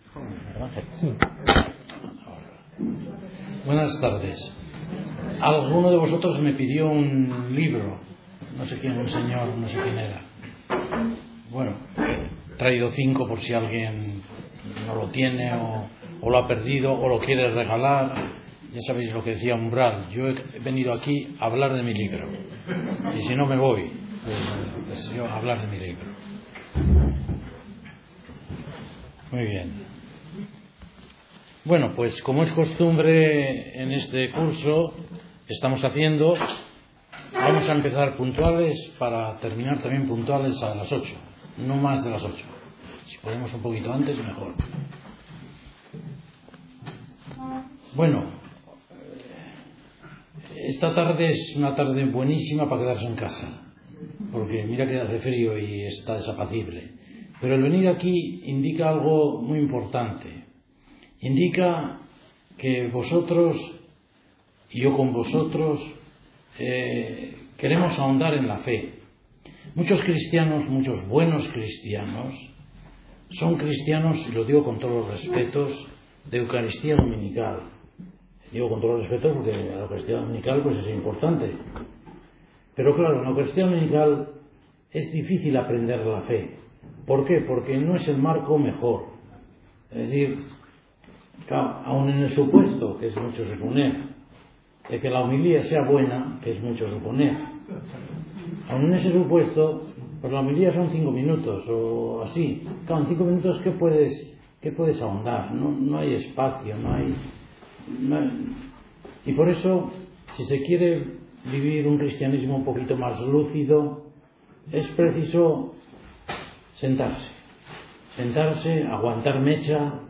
Sí. Buenas tardes. Alguno de vosotros me pidió un libro, no sé quién, un señor, no sé quién era. Bueno, he traído 5 por si alguien no lo tiene o lo ha perdido o lo quiere regalar. Ya sabéis lo que decía Umbral, yo he venido aquí a hablar de mi libro y si no me voy, pues yo a hablar de mi libro. Muy bien. Bueno, pues como es costumbre en este curso que estamos haciendo, vamos a empezar puntuales para terminar también puntuales a las 8, no más de las 8. Si podemos un poquito antes, mejor. Bueno, esta tarde es una tarde buenísima para quedarse en casa, porque mira que hace frío y está desapacible. Pero el venir aquí indica algo muy importante. Indica que vosotros y yo con vosotros queremos ahondar en la fe. Muchos cristianos, muchos buenos cristianos, son cristianos, y lo digo con todos los respetos, de Eucaristía Dominical. Digo con todos los respetos porque la Eucaristía Dominical pues es importante. Pero claro, en la Eucaristía Dominical es difícil aprender la fe. ¿Por qué? Porque no es el marco mejor. Es decir, claro, aun en el supuesto, que es mucho suponer, de que la homilía sea buena, que es mucho suponer, aun en ese supuesto, pues la homilía son 5 minutos o así. Claro, en 5 minutos ¿qué puedes ahondar? No hay espacio, no hay. Y por eso, si se quiere vivir un cristianismo un poquito más lúcido, es preciso sentarse, aguantar mecha,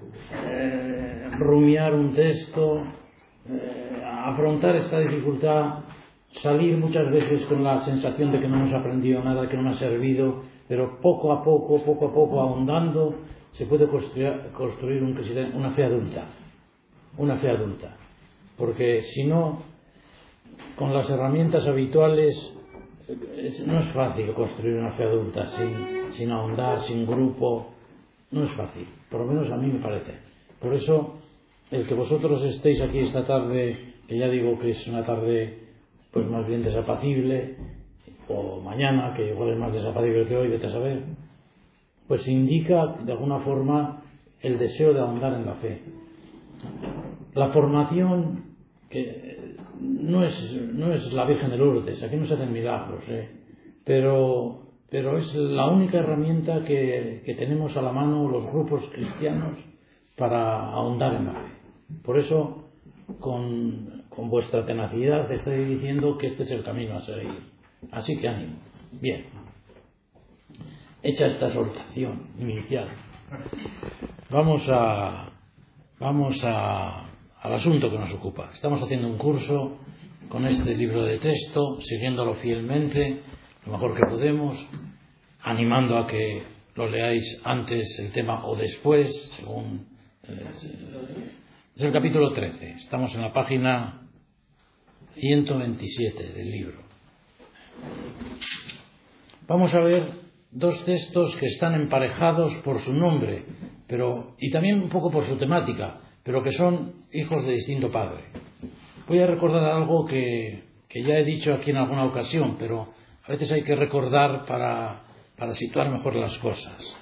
rumiar un texto, afrontar esta dificultad, salir muchas veces con la sensación de que no hemos aprendido nada, que no me ha servido, pero poco a poco, ahondando, se puede construir una fe adulta. Una fe adulta. Porque si no, con las herramientas habituales, no es fácil construir una fe adulta sin ahondar, sin grupo. No es fácil, por lo menos a mí me parece. Por eso, el que vosotros estéis aquí esta tarde, que ya digo que es una tarde pues más bien desapacible, o mañana, que igual es más desapacible que hoy, vete a saber, pues indica de alguna forma el deseo de ahondar en la fe. La formación, que no es la Virgen de Lourdes, aquí no se hacen milagros, pero es la única herramienta que tenemos a la mano los grupos cristianos para ahondar en la fe. Por eso, con vuestra tenacidad estoy diciendo que este es el camino a seguir. Así que ánimo. Bien. Hecha esta exhortación inicial, vamos al asunto que nos ocupa. Estamos haciendo un curso con este libro de texto, siguiéndolo fielmente, lo mejor que podemos, animando a que lo leáis antes el tema o después, según... Es el capítulo 13. Estamos en la página 127 del libro. Vamos a ver 2 textos que están emparejados por su nombre, y también un poco por su temática, pero que son hijos de distinto padre. Voy a recordar algo que ya he dicho aquí en alguna ocasión, pero a veces hay que recordar para situar mejor las cosas.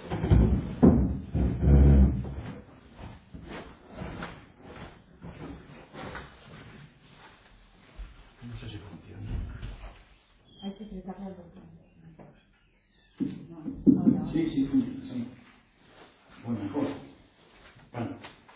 No sé si funciona. Hay que apretarle el botón. Sí, funciona, sí. Bueno, mejor. Bueno.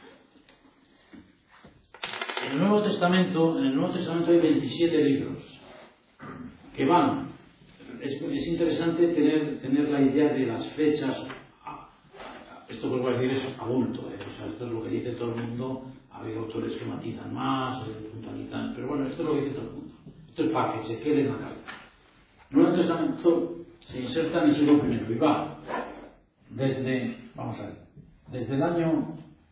En el Nuevo Testamento hay 27 libros que van. Es interesante tener la idea de las fechas. Esto que voy a decir es adulto, o sea, esto es lo que dice todo el mundo. Ha habido autores que matizan más, puntualizan, pero bueno, esto es lo que dice todo el mundo. Esto es para que se quede en la cabeza. El Nuevo Testamento se inserta en el siglo I y va desde el año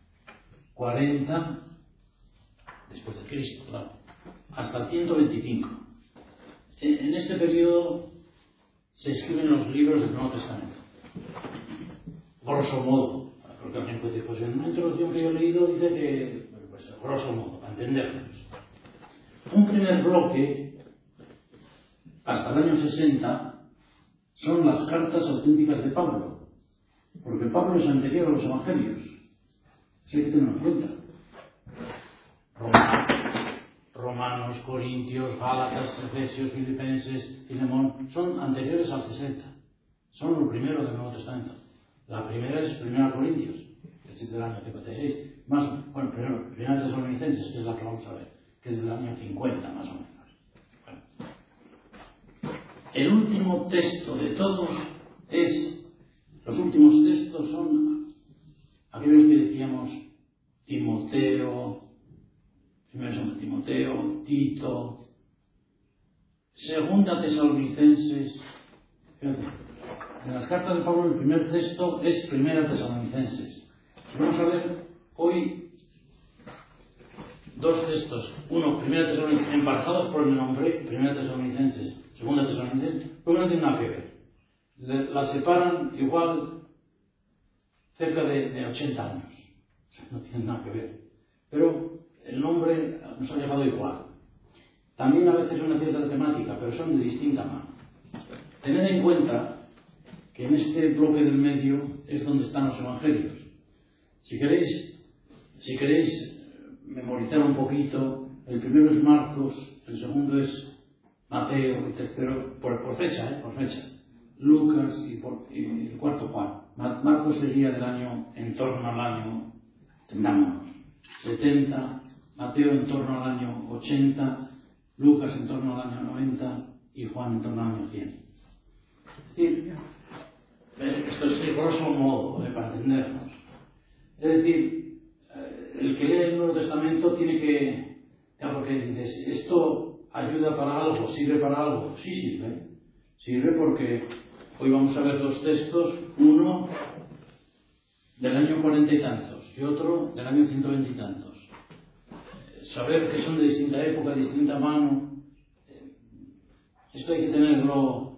40 después de Cristo, claro, hasta el 125. En este periodo se escriben los libros del Nuevo Testamento. Grosso modo, porque alguien puede decir, pues en una introducción que yo he leído dice que, pues grosso modo, para entendernos. Un primer bloque, hasta el año 60, son las cartas auténticas de Pablo, porque Pablo es anterior a los evangelios. Eso hay que tenerlo en cuenta. Romanos, Corintios, Gálatas, Efesios, Filipenses, Filemón, son anteriores al 60. Son los primeros del Nuevo Testamento. La primera es 1 Corintios, que es del año 56. Primera Tesalonicenses, que es la que vamos a ver, que es del año 50 más o menos. Bueno. El último texto de todos los últimos textos son aquellos que decíamos Timoteo, Tito, Segunda Tesalonicenses. En las cartas de Pablo el primer texto es Primera Tesalonicenses. Vamos a ver hoy dos textos. Uno, Primera Tesalonicenses, embarazados por el nombre, Primera Tesalonicenses, Segunda Tesalonicenses, pero no tiene nada que ver. Las separan igual cerca de 80 años. No tienen nada que ver. Pero el nombre nos ha llegado igual. También a veces una cierta temática, pero son de distinta mano. Tened en cuenta que en este bloque del medio es donde están los evangelios. Si queréis memorizar un poquito, el primero es Marcos, el segundo es Mateo, el tercero, por fecha. Lucas y el cuarto Juan. Marcos sería en torno al año, entendámonos, 70, Mateo en torno al año 80, Lucas en torno al año 90 y Juan en torno al año 100. Es decir, esto es grosso modo, para entendernos. Es decir, el que lee el Nuevo Testamento tiene que, porque dices, ¿esto ayuda para algo? ¿Sirve para algo? Sí sirve. Sirve porque hoy vamos a ver dos textos, uno del año 40 y tantos y otro del año 120 y tantos. Saber que son de distinta época, distinta mano, esto hay que tenerlo.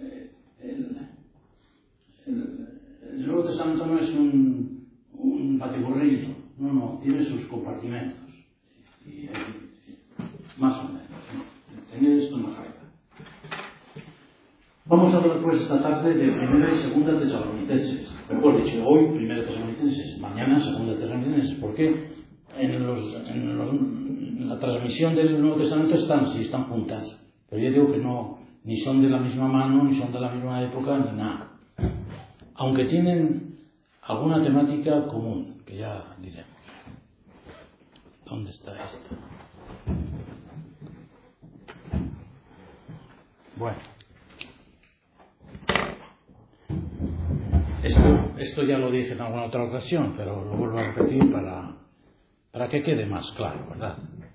El Nuevo Testamento no es un batiburrillo, no, tiene sus compartimentos. Y más o menos, tener esto en la cabeza. Vamos a hablar pues esta tarde de Primera y Segunda Tesalonicenses. Mejor dicho, hoy Primera Tesalonicenses, mañana Segunda Tesalonicenses, porque en la transmisión del Nuevo Testamento están juntas. Pero yo digo que no, ni son de la misma mano, ni son de la misma época, ni nada. Aunque tienen alguna temática común, que ya diremos. ¿Dónde está esto? Bueno. Esto ya lo dije en alguna otra ocasión, pero lo vuelvo a repetir para que quede más claro, ¿verdad?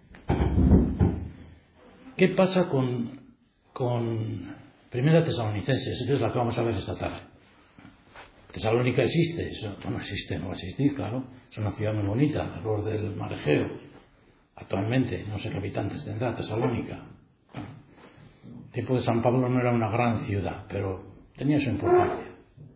¿Qué pasa con Primera Tesalonicenses? Que es la que vamos a ver esta tarde. Tesalónica existe, no existe, no va a existir, claro. Es una ciudad muy bonita, al borde del mar Egeo. Actualmente, no sé qué habitantes tendrá Tesalónica. El tiempo de San Pablo no era una gran ciudad, pero tenía su importancia.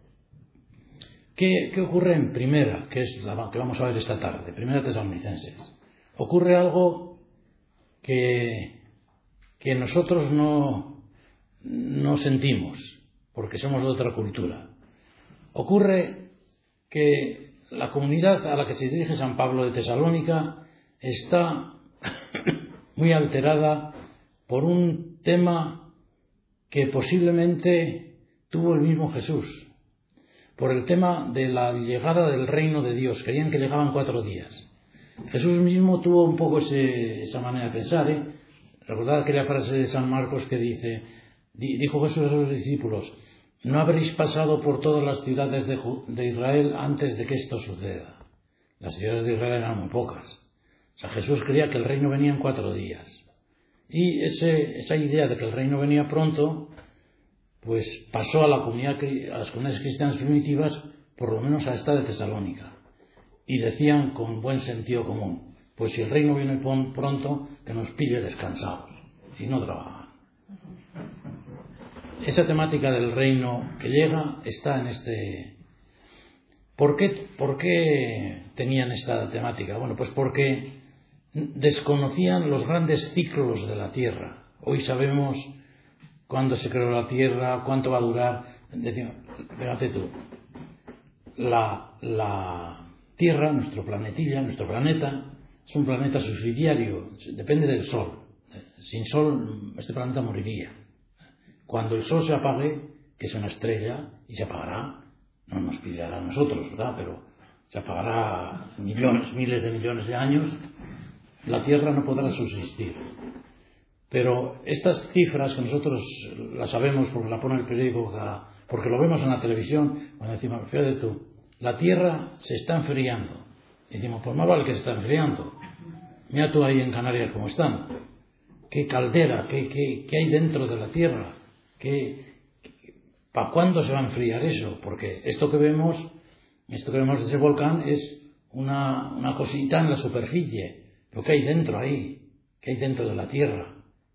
¿Qué ocurre en Primera, que es la que vamos a ver esta tarde? Primera Tesalonicenses. Ocurre algo que nosotros no sentimos, porque somos de otra cultura. Ocurre que la comunidad a la que se dirige San Pablo de Tesalónica está muy alterada por un tema que posiblemente tuvo el mismo Jesús, por el tema de la llegada del reino de Dios. Creían que llegaban 4 días. Jesús mismo tuvo un poco esa manera de pensar. Recordad aquella frase de San Marcos que dijo Jesús a sus discípulos: no habréis pasado por todas las ciudades de Israel antes de que esto suceda. Las ciudades de Israel eran muy pocas. O sea, Jesús creía que el reino venía en 4 días. Y esa idea de que el reino venía pronto, pues pasó a las comunidades cristianas primitivas, por lo menos a esta de Tesalónica. Y decían con buen sentido común: pues si el reino viene pronto, que nos pille descansados. Y no trabajan. Esa temática del reino que llega está en este. ¿Por qué tenían esta temática? Bueno, pues porque desconocían los grandes ciclos de la Tierra. Hoy sabemos cuándo se creó la Tierra, cuánto va a durar. Decimos, fíjate tú, la Tierra, nuestro planeta, es un planeta subsidiario, depende del Sol. Sin Sol este planeta moriría. Cuando el Sol se apague, que es una estrella, y se apagará, no nos pillará a nosotros, ¿verdad? Pero se apagará miles de millones de años, la Tierra no podrá subsistir. Pero estas cifras que nosotros las sabemos porque la pone el periódico, porque lo vemos en la televisión, cuando decimos, fíjate tú, la Tierra se está enfriando. Y decimos, pues más vale que se está enfriando. Mira tú ahí en Canarias cómo están. Qué caldera, qué hay dentro de la Tierra. ¿Para cuándo se va a enfriar eso? Porque esto que vemos de ese volcán es una cosita en la superficie. Pero ¿qué hay dentro ahí? ¿Qué hay dentro de la Tierra?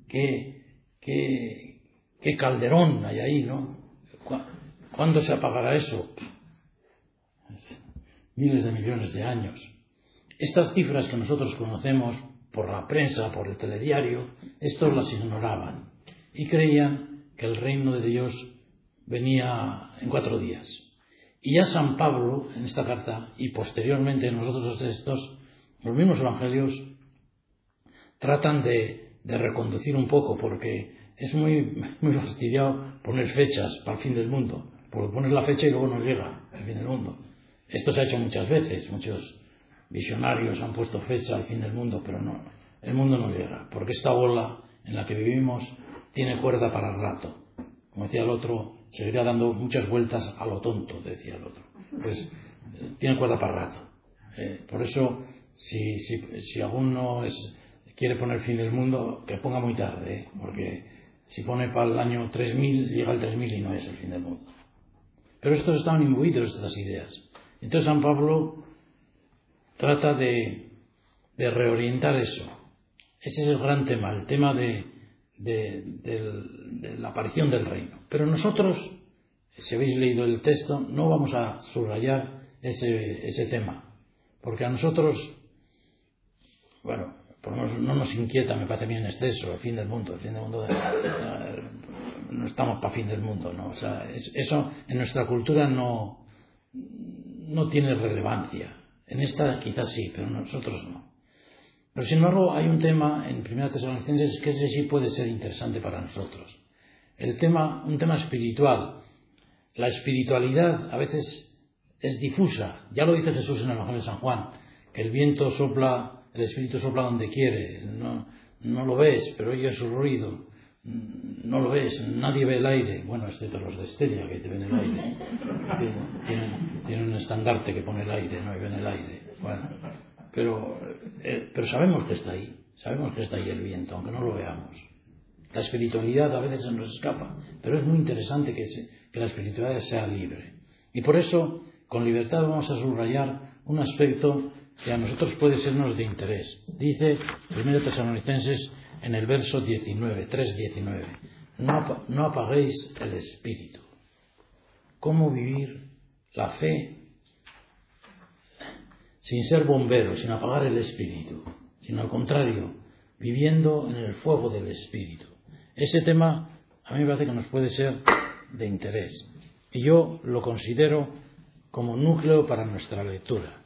¿Qué calderón hay ahí, no? ¿Cuándo se apagará eso? Miles de millones de años. Estas cifras que nosotros conocemos por la prensa, por el telediario, estos las ignoraban y creían que el reino de Dios venía en 4 días. Y ya San Pablo, en esta carta, y posteriormente en los otros textos, los mismos evangelios tratan de reconducir un poco, porque es muy fastidiado poner fechas para el fin del mundo, porque pones la fecha y luego no llega el fin del mundo. Esto se ha hecho muchas veces, muchos visionarios han puesto fecha al fin del mundo, pero no, el mundo no llega, porque esta ola en la que vivimos tiene cuerda para el rato. Como decía el otro, seguirá dando muchas vueltas a lo tonto, decía el otro. Pues tiene cuerda para el rato. Por eso, si alguno quiere poner fin del mundo, que ponga muy tarde, porque si pone para el año 3000, llega el 3000 y no es el fin del mundo. Pero estos estaban imbuidos de estas ideas. Entonces San Pablo trata de reorientar eso. Ese es el gran tema, el tema de la aparición del reino. Pero nosotros, si habéis leído el texto, no vamos a subrayar ese tema, porque a nosotros, bueno, por lo menos no nos inquieta, me parece bien exceso, el fin del mundo. No estamos para fin del mundo, ¿no? O sea, eso en nuestra cultura no tiene relevancia. En esta quizás sí, pero nosotros no. Pero sin embargo hay un tema en 1 Tesalonicenses que ese sí puede ser interesante para nosotros. Un tema espiritual. La espiritualidad a veces es difusa. Ya lo dice Jesús en el Evangelio de San Juan, que el viento sopla, el espíritu sopla donde quiere. No lo ves, pero oyes su ruido. No lo ves, nadie ve el aire. Bueno, excepto los de Esteria, que te ven el aire. Tienen un estandarte que pone el aire, no ven el aire. Bueno, pero sabemos que está ahí. Sabemos que está ahí el viento, aunque no lo veamos. La espiritualidad a veces se nos escapa, pero es muy interesante que la espiritualidad sea libre. Y por eso, con libertad vamos a subrayar un aspecto que a nosotros puede sernos de interés. Dice 1 Tesalonicenses en el verso 19, 3:19, no apaguéis el espíritu. ¿Cómo vivir la fe sin ser bombero, sin apagar el espíritu, sino al contrario, viviendo en el fuego del espíritu? Ese tema a mí me parece que nos puede ser de interés y yo lo considero como núcleo para nuestra lectura.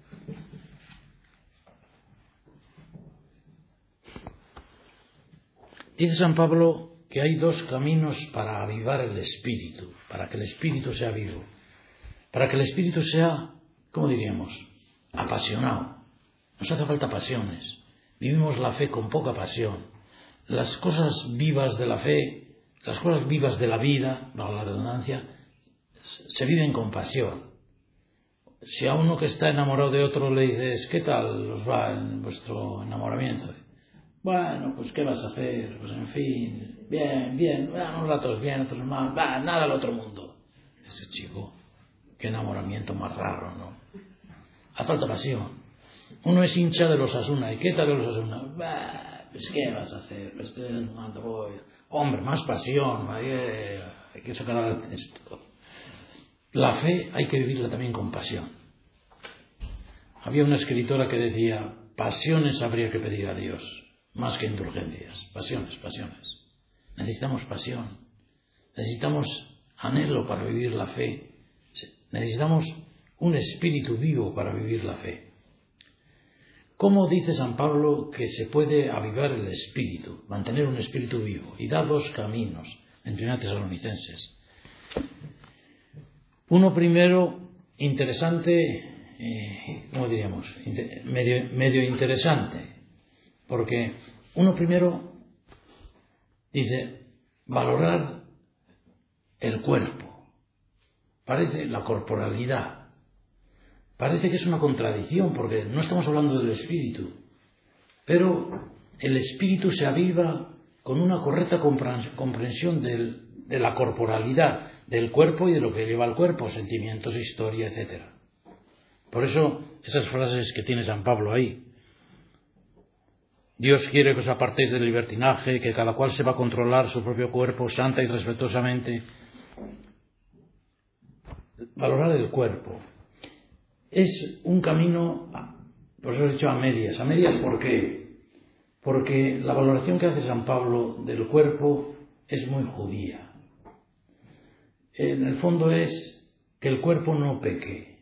Dice San Pablo que hay 2 caminos para avivar el espíritu, para que el espíritu sea vivo, para que el espíritu sea, ¿cómo diríamos?, apasionado. Nos hace falta pasiones. Vivimos la fe con poca pasión. Las cosas vivas de la fe, las cosas vivas de la vida, bajo la redundancia, se viven con pasión. Si a uno que está enamorado de otro le dices, ¿qué tal os va en vuestro enamoramiento? Bueno, pues ¿qué vas a hacer? Pues en fin, bien, unos ratos bien, otros mal, nada al otro mundo. Ese chico, qué enamoramiento más raro, ¿no? Hace falta pasión. Uno es hincha de los Osasuna, ¿y qué tal de los Osasuna? Pues ¿qué vas a hacer? Pues hombre, más pasión, hay que sacar esto. La fe hay que vivirla también con pasión. Había una escritora que decía: pasiones habría que pedir a Dios, más que indulgencias. Pasiones, pasiones. Necesitamos pasión. Necesitamos anhelo para vivir la fe. Necesitamos un espíritu vivo para vivir la fe. ¿Cómo dice San Pablo que se puede avivar el espíritu, mantener un espíritu vivo? Y da dos caminos en 1 Tesalonicenses. Uno primero, interesante, ¿cómo diríamos? Medio interesante, porque uno primero dice valorar el cuerpo. Parece la corporalidad. Parece que es una contradicción, porque no estamos hablando del espíritu, pero el espíritu se aviva con una correcta comprensión de la corporalidad, del cuerpo y de lo que lleva al cuerpo, sentimientos, historia, etc. Por eso, esas frases que tiene San Pablo ahí. Dios quiere que os apartéis del libertinaje, que cada cual sepa controlar su propio cuerpo santa y respetuosamente. Valorar el cuerpo. Es un camino, por eso he dicho a medias. ¿A medias por qué? Porque la valoración que hace San Pablo del cuerpo es muy judía. En el fondo es que el cuerpo no peque.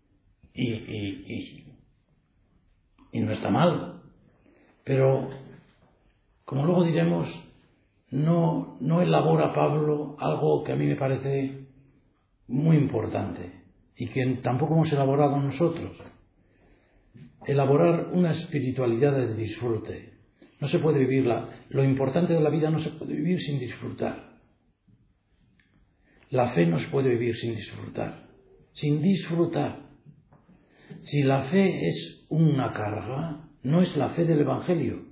Y no está mal. Pero, como luego diremos, no elabora Pablo algo que a mí me parece muy importante y que tampoco hemos elaborado nosotros. Elaborar una espiritualidad del disfrute. No se puede vivirla. Lo importante de la vida no se puede vivir sin disfrutar. La fe no se puede vivir sin disfrutar. Sin disfrutar. Si la fe es una carga, no es la fe del Evangelio.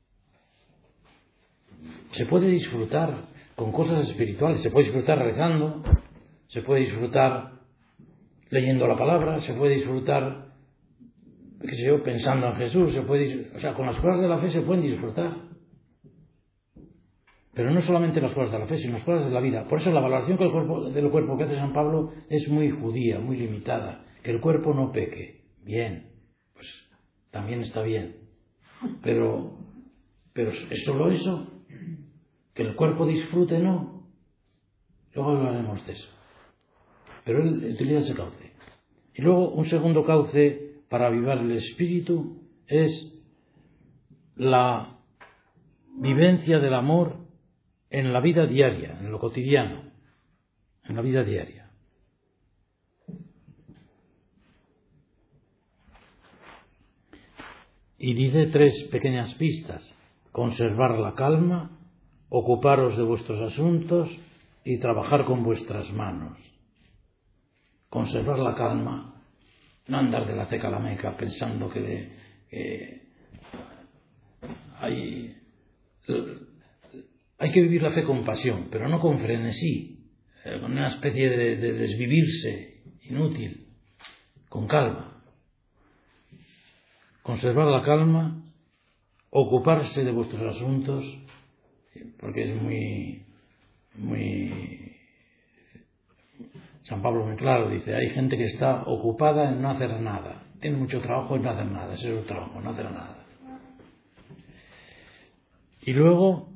Se puede disfrutar con cosas espirituales. Se puede disfrutar rezando. Se puede disfrutar leyendo la palabra, se puede disfrutar, qué sé yo, pensando en Jesús, con las cosas de la fe se pueden disfrutar. Pero no solamente las cosas de la fe, sino las cosas de la vida. Por eso la valoración del cuerpo que hace San Pablo es muy judía, muy limitada. Que el cuerpo no peque. Bien, pues también está bien. Pero ¿es solo eso? Que el cuerpo disfrute, no. Luego hablaremos de eso. Pero él utiliza ese cauce. Y luego un segundo cauce para avivar el espíritu es la vivencia del amor en la vida diaria, en lo cotidiano, en la vida diaria. Y dice 3 pequeñas pistas: conservar la calma, ocuparos de vuestros asuntos y trabajar con vuestras manos. Conservar la calma, no andar de la teca a la meca pensando que hay que vivir la fe con pasión, pero no con frenesí, con una especie de desvivirse inútil, con calma. Conservar la calma, ocuparse de vuestros asuntos, porque es muy San Pablo muy claro, dice, hay gente que está ocupada en no hacer nada, tiene mucho trabajo en no hacer nada, ese es el trabajo, no hacer nada. Y luego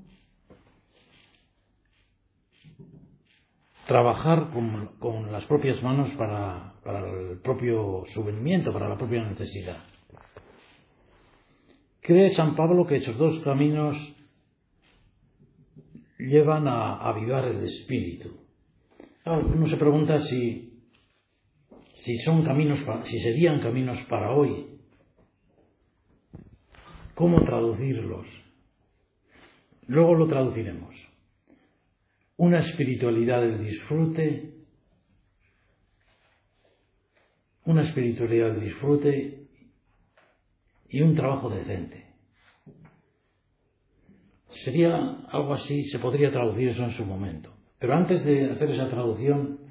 trabajar con las propias manos para el propio subvenimiento, para la propia necesidad. Cree San Pablo que esos dos caminos llevan a avivar el espíritu. Uno se pregunta si serían caminos para hoy. ¿Cómo traducirlos? Luego lo traduciremos. Una espiritualidad del disfrute, y un trabajo decente. Sería algo así, se podría traducir eso en su momento. Pero antes de hacer esa traducción,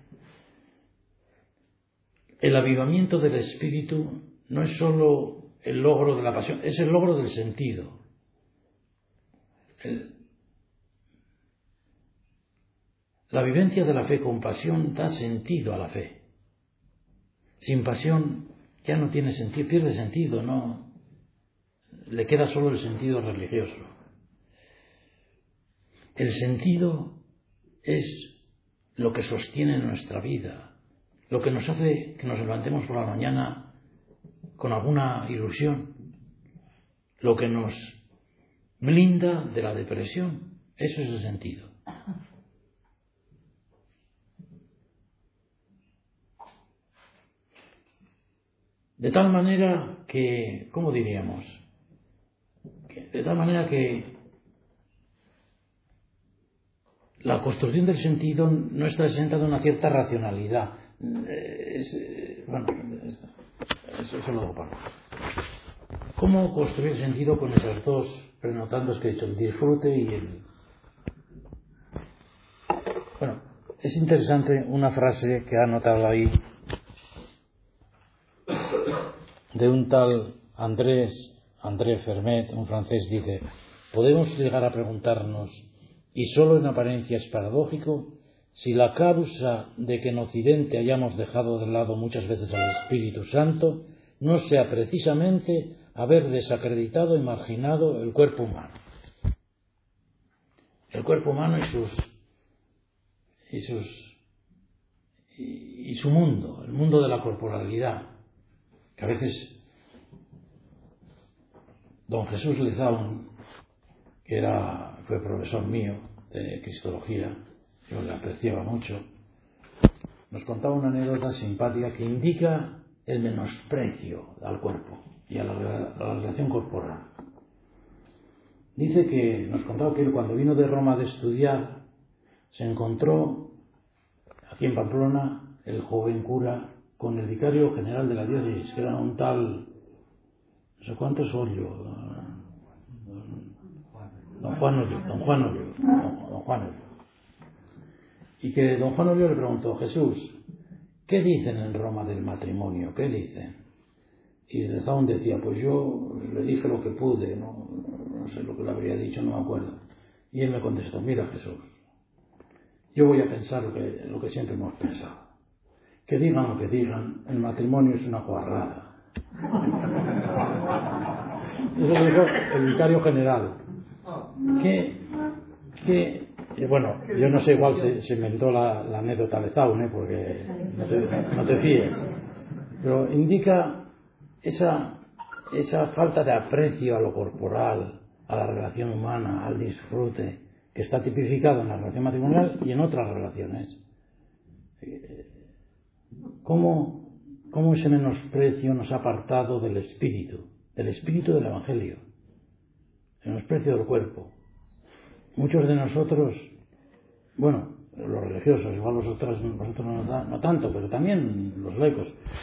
el avivamiento del espíritu no es sólo el logro de la pasión, es el logro del sentido. La vivencia de la fe con pasión da sentido a la fe. Sin pasión ya no tiene sentido, pierde sentido, no. Le queda solo el sentido religioso. El sentido es lo que sostiene nuestra vida, lo que nos hace que nos levantemos por la mañana con alguna ilusión, lo que nos blinda de la depresión. Eso es el sentido. De tal manera que, ¿cómo diríamos? De tal manera que la construcción del sentido no está exenta de una cierta racionalidad. Eso lo hago para. ¿Cómo construir sentido con esos dos prenotandos que he dicho, el disfrute y el... Bueno, es interesante una frase que ha anotado ahí de un tal André Fermat, un francés. Dice: podemos llegar a preguntarnos, y solo en apariencia es paradójico, si la causa de que en Occidente hayamos dejado de lado muchas veces al Espíritu Santo no sea precisamente haber desacreditado y marginado el cuerpo humano. El cuerpo humano y su mundo, el mundo de la corporalidad, que a veces don Jesús Lezaun, que fue profesor mío de Cristología, yo le apreciaba mucho, nos contaba una anécdota simpática que indica el menosprecio al cuerpo y a la relación corporal. Dice que nos contaba que él, cuando vino de Roma de estudiar, se encontró aquí en Pamplona el joven cura con el vicario general de la diócesis, que era un tal, no sé cuántos Ollo, don Juan Ollo. Y que don Juan Ollo le preguntó: Jesús, ¿qué dicen en Roma del matrimonio? ¿Qué dicen? Y Lezaun decía: pues yo le dije lo que pude, no sé lo que le habría dicho, no me acuerdo. Y él me contestó: mira, Jesús, yo voy a pensar lo que siempre hemos pensado. Que digan lo que digan, el matrimonio es una guarrada. Eso lo dijo el vicario general. Bueno, yo no sé, igual se inventó la anécdota de Lezaun, porque no te fíes. Pero indica esa falta de aprecio a lo corporal, a la relación humana, al disfrute, que está tipificado en la relación matrimonial y en otras relaciones. ¿Cómo ese menosprecio nos ha apartado del espíritu del Evangelio, el menosprecio del cuerpo? Muchos de nosotros, bueno, los religiosos, igual vosotros no tanto, pero también los laicos,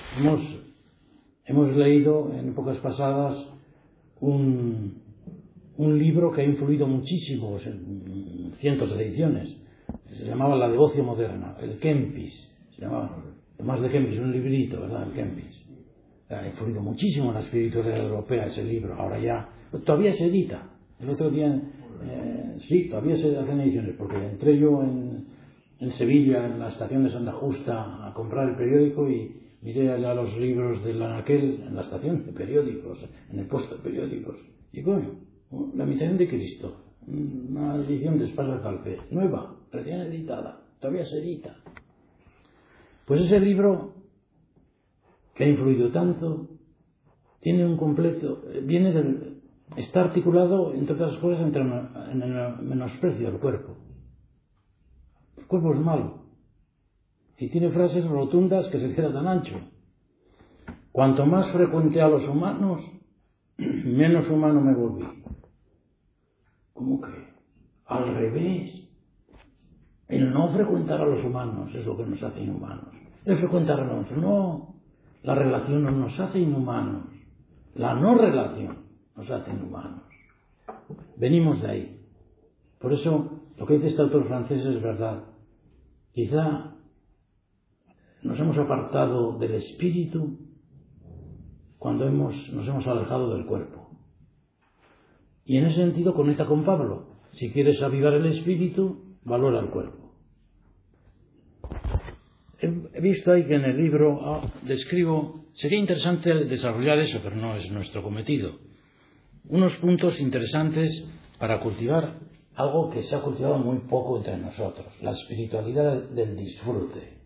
hemos leído en épocas pasadas un libro que ha influido muchísimo en cientos de ediciones. Se llamaba La Devocio Moderna, el Kempis, se llamaba Tomás de Kempis, un librito, ¿verdad? El Kempis. Ha influido muchísimo en la espiritualidad europea ese libro. Ahora ya, todavía se edita. El otro día, sí, todavía se hacen ediciones, porque entré yo en Sevilla, en la estación de Santa Justa, a comprar el periódico y miré allá los libros del Anaquel en la estación de periódicos, en el puesto de periódicos. Y coño, La Misión de Cristo, una edición de Esparza Calpe, nueva, recién editada, todavía se edita. Pues ese libro, que ha influido tanto, tiene un completo, está articulado, entre otras cosas, en el menosprecio del cuerpo. El cuerpo es malo. Y tiene frases rotundas que se queda tan ancho. Cuanto más frecuenté a los humanos, menos humano me volví. ¿Cómo que? Al revés. El no frecuentar a los humanos es lo que nos hace inhumanos. El frecuentar a los no. La relación no nos hace inhumanos. La no relación nos hace inhumanos. Venimos de ahí. Por eso, lo que dice este autor francés es verdad. Quizá nos hemos apartado del espíritu cuando nos hemos alejado del cuerpo. Y en ese sentido conecta con Pablo. Si quieres avivar el espíritu, valora el cuerpo. he visto ahí que en el libro describo, sería interesante desarrollar eso, pero no es nuestro cometido, unos puntos interesantes para cultivar algo que se ha cultivado muy poco entre nosotros, la espiritualidad del disfrute.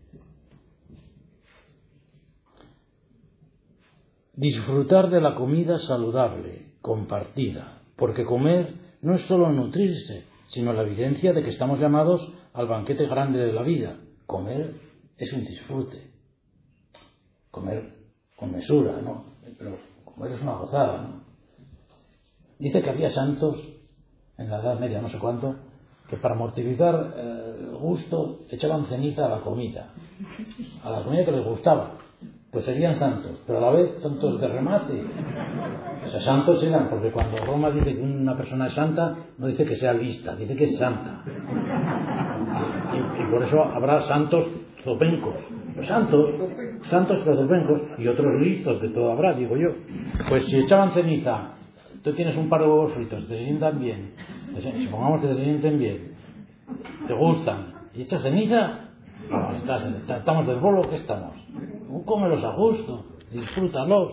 Disfrutar de la comida saludable, compartida, porque comer no es solo nutrirse, sino la evidencia de que estamos llamados al banquete grande de la vida. Comer es un disfrute. Comer con mesura, ¿no? Pero comer es una gozada, ¿no? Dice que había santos en la Edad Media, no sé cuánto, que para mortificar el gusto echaban ceniza a la comida que les gustaba. Pues serían santos, pero a la vez santos de remate. O sea, santos eran, porque cuando Roma dice que una persona es santa, no dice que sea lista, dice que es santa. Y por eso habrá santos zopencos. Los santos pero zopencos, y otros listos, de todo habrá, digo yo. Pues si echaban ceniza, tú tienes un par de huevos fritos, te sientan bien, supongamos que te sienten bien, te gustan, y echas ceniza, no, estamos del bolo que estamos. Cómelos a gusto, disfrútalos.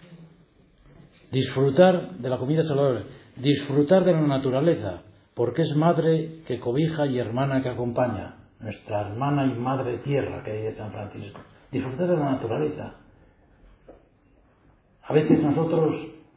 Disfrutar de la comida saludable, disfrutar de la naturaleza, porque es madre que cobija y hermana que acompaña, nuestra hermana y madre tierra que hay de San Francisco. Disfrutar de la naturaleza. A veces nosotros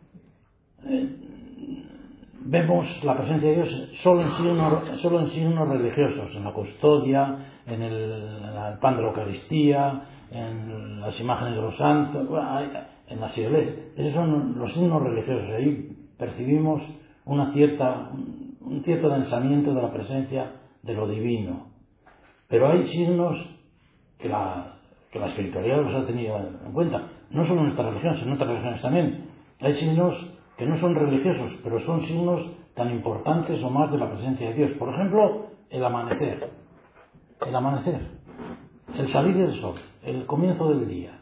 vemos la presencia de Dios solo en signos religiosos, en la custodia, en el pan de la Eucaristía, en las imágenes de los santos, en las iglesias. Esos son los signos religiosos. Ahí percibimos un cierto densamiento de la presencia de lo divino. Pero hay signos que la espiritualidad los ha tenido en cuenta. No solo en nuestra religión, sino en otras religiones también. Hay signos que no son religiosos, pero son signos tan importantes o más de la presencia de Dios. Por ejemplo, el amanecer, el salir del sol, el comienzo del día.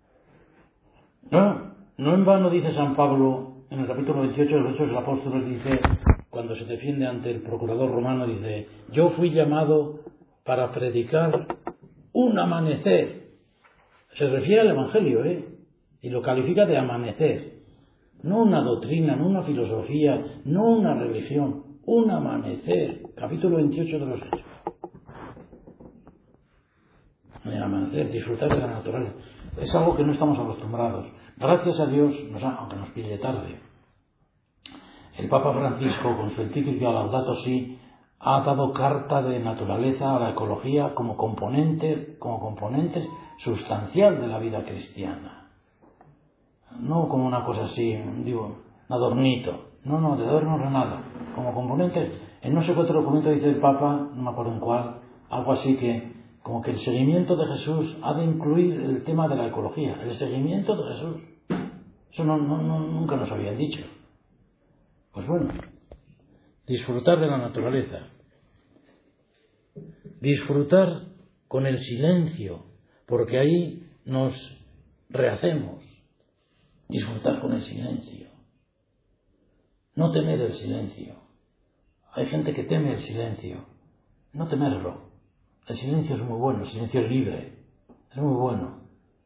No en vano dice San Pablo en el capítulo 28 de los Hechos de los Apóstoles, dice, cuando se defiende ante el procurador romano, dice, yo fui llamado para predicar un amanecer. Se refiere al Evangelio, y lo califica de amanecer. No una doctrina, no una filosofía, no una religión, un amanecer. Capítulo 28 de los Hechos. El amanecer, disfrutar de la naturaleza. Es algo que no estamos acostumbrados. Gracias a Dios, aunque nos pille tarde, el Papa Francisco, con su encíclica Laudato Si, ha dado carta de naturaleza a la ecología como componente sustancial de la vida cristiana. No como una cosa así, un adornito. No, de adorno no nada. Como componente, en no sé qué otro documento dice el Papa, no me acuerdo en cuál, algo así que, como que el seguimiento de Jesús ha de incluir el tema de la ecología. El seguimiento de Jesús. Eso nunca nos habían dicho. Pues bueno, disfrutar de la naturaleza. Disfrutar con el silencio, porque ahí nos rehacemos. Disfrutar con el silencio. No temer el silencio. Hay gente que teme el silencio. No temerlo. El silencio es muy bueno, el silencio es libre. Es muy bueno.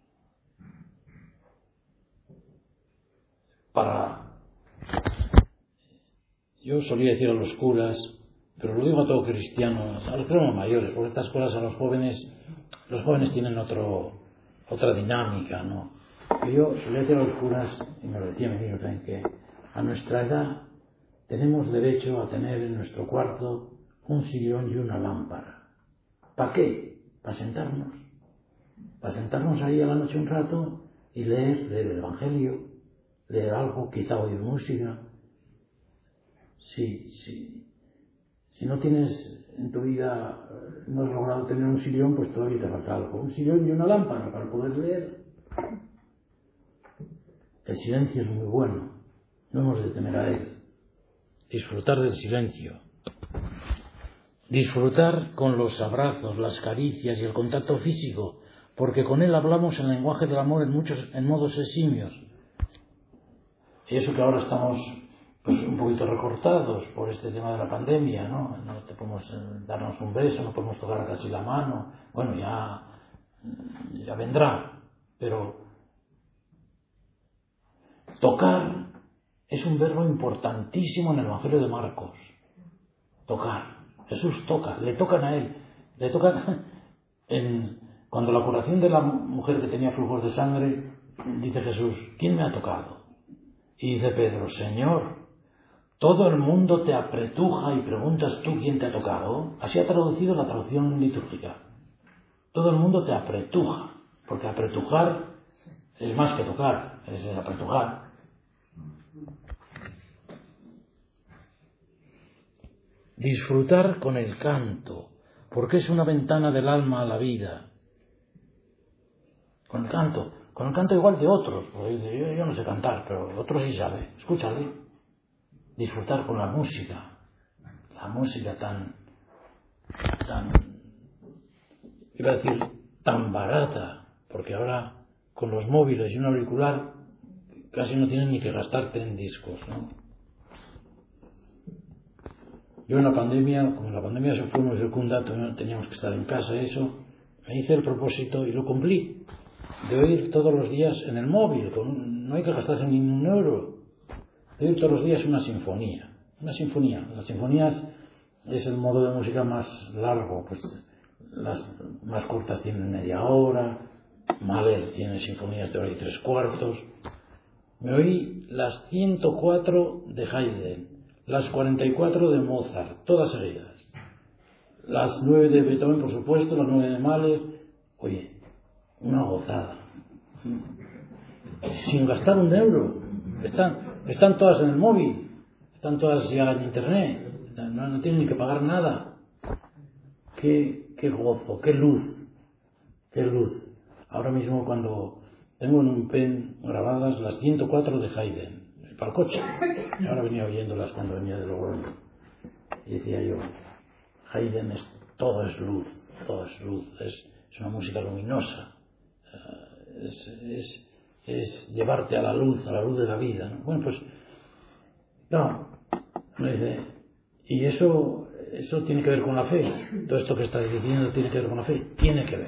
Yo solía decir a los curas, pero lo digo a todo cristiano, a los cristianos mayores, porque estas cosas a los jóvenes tienen otra dinámica, ¿no? Yo solía decir a los curas, y me lo decía mi amigo también, que a nuestra edad tenemos derecho a tener en nuestro cuarto un sillón y una lámpara. ¿Para qué? Para sentarnos. Para sentarnos ahí a la noche un rato y leer el Evangelio, leer algo, quizá oír música. Si no tienes en tu vida, no has logrado tener un sillón, pues todavía te falta algo. Un sillón y una lámpara para poder leer. El silencio es muy bueno. No hemos de temer a él. Disfrutar del silencio. Disfrutar con los abrazos, las caricias y el contacto físico, porque con él hablamos el lenguaje del amor en modos eximios. Y eso que ahora estamos un poquito recortados por este tema de la pandemia, ¿no? No te podemos darnos un beso, no podemos tocar casi la mano. Bueno, ya ya vendrá, pero tocar es un verbo importantísimo en el Evangelio de Marcos. Tocar. Jesús toca, le tocan a él, le tocan cuando la curación de la mujer que tenía flujos de sangre, dice Jesús, ¿quién me ha tocado? Y dice Pedro, Señor, todo el mundo te apretuja y preguntas tú quién te ha tocado. Así ha traducido la traducción litúrgica. Todo el mundo te apretuja, porque apretujar es más que tocar, es apretujar. Disfrutar con el canto, porque es una ventana del alma a la vida. Con el canto igual de otros, porque yo no sé cantar, pero otros sí saben, escúchale. Disfrutar con la música tan, iba a decir, tan barata, porque ahora con los móviles y un auricular casi no tienes ni que gastarte en discos, ¿no? Yo en la pandemia, como la pandemia se fue muy fecunda, teníamos que estar en casa, eso, me hice el propósito y lo cumplí, de oír todos los días en el móvil, no hay que gastarse ni un euro, de oír todos los días una sinfonía. Las sinfonías es el modo de música más largo, pues las más cortas tienen media hora, Mahler tiene sinfonías de hora y 3/4. Me oí las 104 de Haydn, las 44 de Mozart, todas seguidas. Las 9 de Beethoven, por supuesto, las 9 de Mahler. Oye, una gozada. Sin gastar un euro. Están todas en el móvil, están todas ya en internet, no tienen ni que pagar nada. Qué gozo, qué luz. Ahora mismo cuando tengo en un pen grabadas las 104 de Haydn, para el coche. Y ahora venía oyéndolas cuando venía de Logroño. Y decía yo, Haydn todo es luz, es una música luminosa, es llevarte a la luz de la vida, ¿no? Bueno, pues, no, me dice, y eso tiene que ver con la fe, todo esto que estás diciendo tiene que ver con la fe, tiene que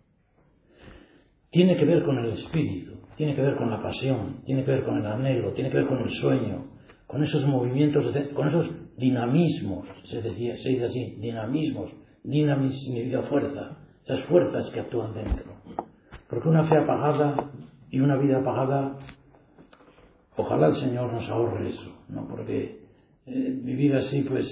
ver con el espíritu, tiene que ver con la pasión, tiene que ver con el anhelo, tiene que ver con el sueño, con esos movimientos, con esos dinamismos, se dice así, dinamismos, dinamis significa fuerza, esas fuerzas que actúan dentro. Porque una fe apagada y una vida apagada, ojalá el Señor nos ahorre eso, ¿no? Porque vivir así, pues,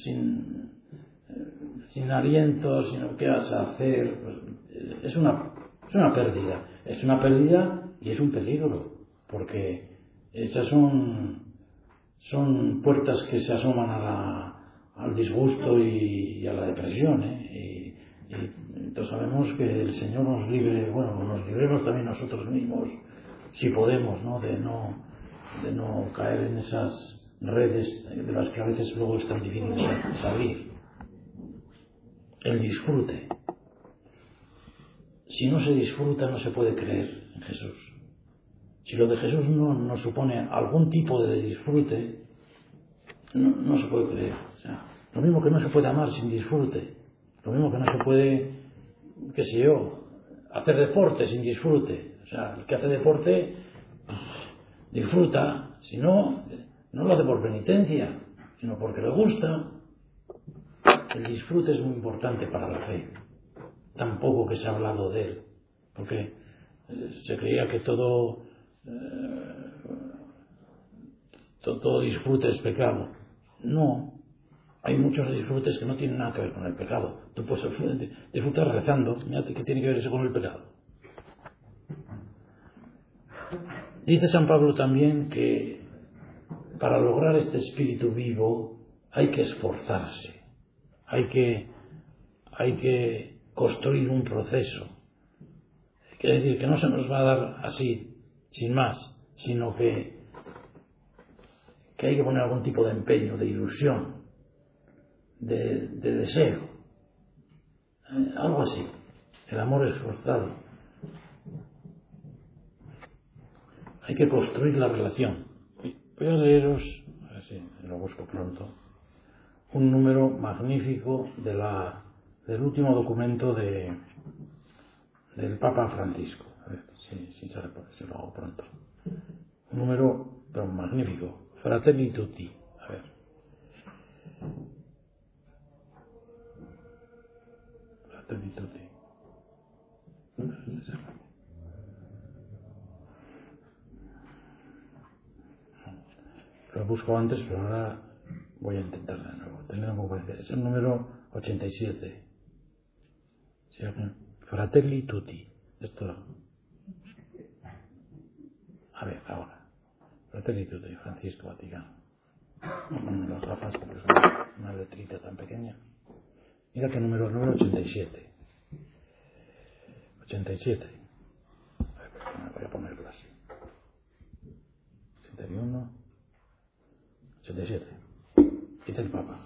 sin aliento, sin lo que vas a hacer, pues, es una pérdida. Es una pérdida y es un peligro, porque esas son puertas que se asoman al disgusto y a la depresión, y entonces sabemos que el Señor nos libre, bueno, nos libremos también nosotros mismos, si podemos, ¿no? De no caer en esas redes de las que a veces luego es tan difícil salir. El disfrute. Si no se disfruta, no se puede creer en Jesús. Si lo de Jesús no nos supone algún tipo de disfrute, no se puede creer. O sea, lo mismo que no se puede amar sin disfrute, lo mismo que no se puede, qué sé yo, hacer deporte sin disfrute. O sea, el que hace deporte disfruta, si no lo hace por penitencia, sino porque le gusta. El disfrute es muy importante para la fe. Tampoco que se ha hablado de él, porque se creía que todo disfrute es pecado. No, hay muchos disfrutes que no tienen nada que ver con el pecado. Tú puedes disfrutar rezando, mira qué tiene que ver eso con el pecado. Dice San Pablo también que para lograr este espíritu vivo hay que esforzarse, hay que construir un proceso. Quiere decir que no se nos va a dar así, sin más, sino que hay que poner algún tipo de empeño, de ilusión, de deseo, algo así, el amor esforzado. Hay que construir la relación. Voy a leeros, a ver si lo busco pronto, un número magnífico del último documento de del Papa Francisco. A ver si se lo hago pronto. Un número pero magnífico. Fratelli Tutti. A ver. Fratelli Tutti. Lo busco antes, pero ahora voy a intentar de nuevo. Tened un poco de... Es el número 87. ¿Sí? Fratelli Tutti. Esto. A ver, ahora. Fratelli Tutti, Francisco, Vaticano. No ponen las gafas porque es una letrita tan pequeña. Mira qué número, el número 87. 87. A ver, voy a ponerlo así. 81. 87. Dice el Papa.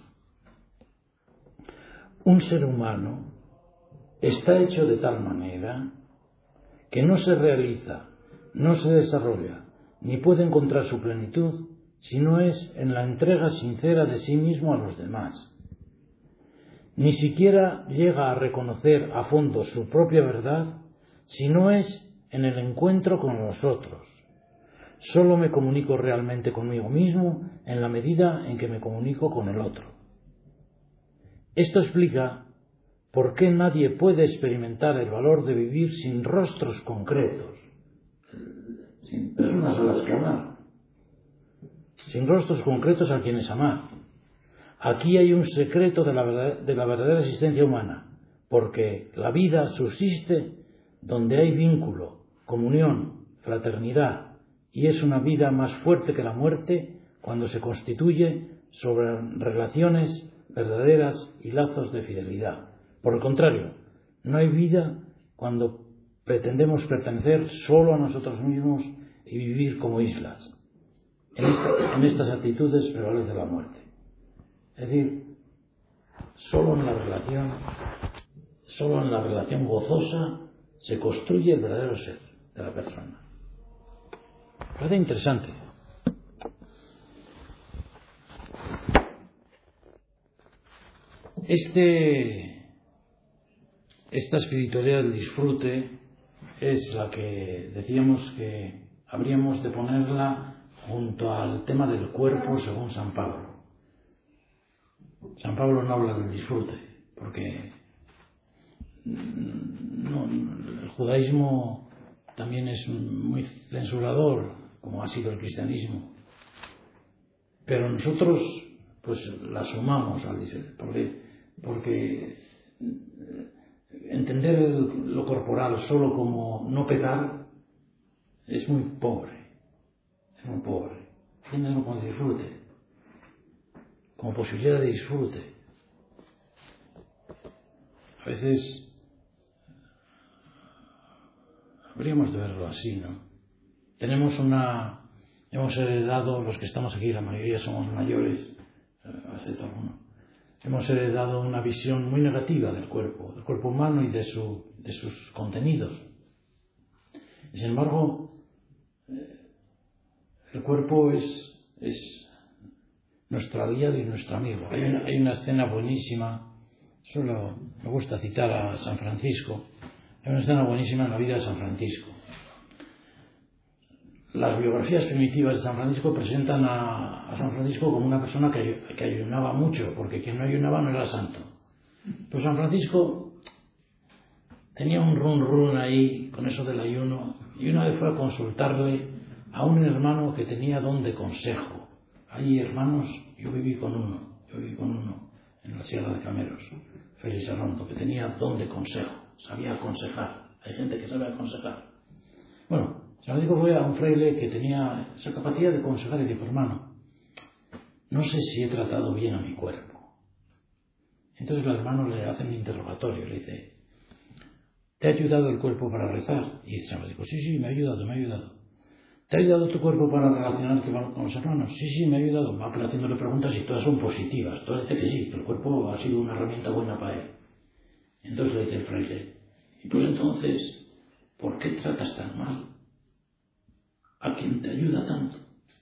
Un ser humano está hecho de tal manera que no se realiza, no se desarrolla, ni puede encontrar su plenitud si no es en la entrega sincera de sí mismo a los demás. Ni siquiera llega a reconocer a fondo su propia verdad si no es en el encuentro con los otros. Solo me comunico realmente conmigo mismo en la medida en que me comunico con el otro. Esto explica por qué nadie puede experimentar el valor de vivir sin rostros concretos, sin personas a las que amar, sin rostros concretos a quienes amar. Aquí hay un secreto de la verdadera existencia humana, porque la vida subsiste donde hay vínculo, comunión, fraternidad, y es una vida más fuerte que la muerte cuando se constituye sobre relaciones verdaderas y lazos de fidelidad. Por el contrario, no hay vida cuando pretendemos pertenecer solo a nosotros mismos y vivir como islas. En estas actitudes prevalece la muerte. Es decir, solo en la relación gozosa se construye el verdadero ser de la persona. Parece interesante. Esta espiritualidad del disfrute es la que decíamos que habríamos de ponerla junto al tema del cuerpo según San Pablo. San Pablo no habla del disfrute, porque el judaísmo también es muy censurador, como ha sido el cristianismo. Pero nosotros pues la sumamos al disfrute, porque entender lo corporal solo como no pecar es muy pobre. Es muy pobre. Entiéndelo como disfrute, como posibilidad de disfrute. A veces habríamos de verlo así, ¿no? Hemos heredado, los que estamos aquí, la mayoría somos mayores, excepto alguno, hemos heredado una visión muy negativa del cuerpo humano y de sus contenidos. Y sin embargo, el cuerpo es nuestro aliado y nuestro amigo. Hay una escena buenísima, solo me gusta citar a San Francisco, hay una escena buenísima en la vida de San Francisco. Las biografías primitivas de San Francisco presentan a San Francisco como una persona que ayunaba mucho, porque quien no ayunaba no era santo. Pero San Francisco tenía un run ahí con eso del ayuno, y una vez fue a consultarle a un hermano que tenía don de consejo. Hay hermanos, yo viví con uno en la Sierra de Cameros, Félix Arrondo, que tenía don de consejo, sabía aconsejar. Hay gente que sabe aconsejar. Bueno, San Francisco fue a un fraile que tenía esa capacidad de aconsejar y dijo: hermano, no sé si he tratado bien a mi cuerpo. Entonces el hermano le hace un interrogatorio, le dice: ¿te ha ayudado el cuerpo para rezar? Y San Francisco: sí, me ha ayudado. ¿Te ha ayudado tu cuerpo para relacionarte con los hermanos? Sí, me ha ayudado. Va haciéndole preguntas y todas son positivas. Todas dice que sí, que el cuerpo ha sido una herramienta buena para él. Entonces le dice el fraile: y pues entonces, ¿por qué tratas tan mal a quien te ayuda tanto?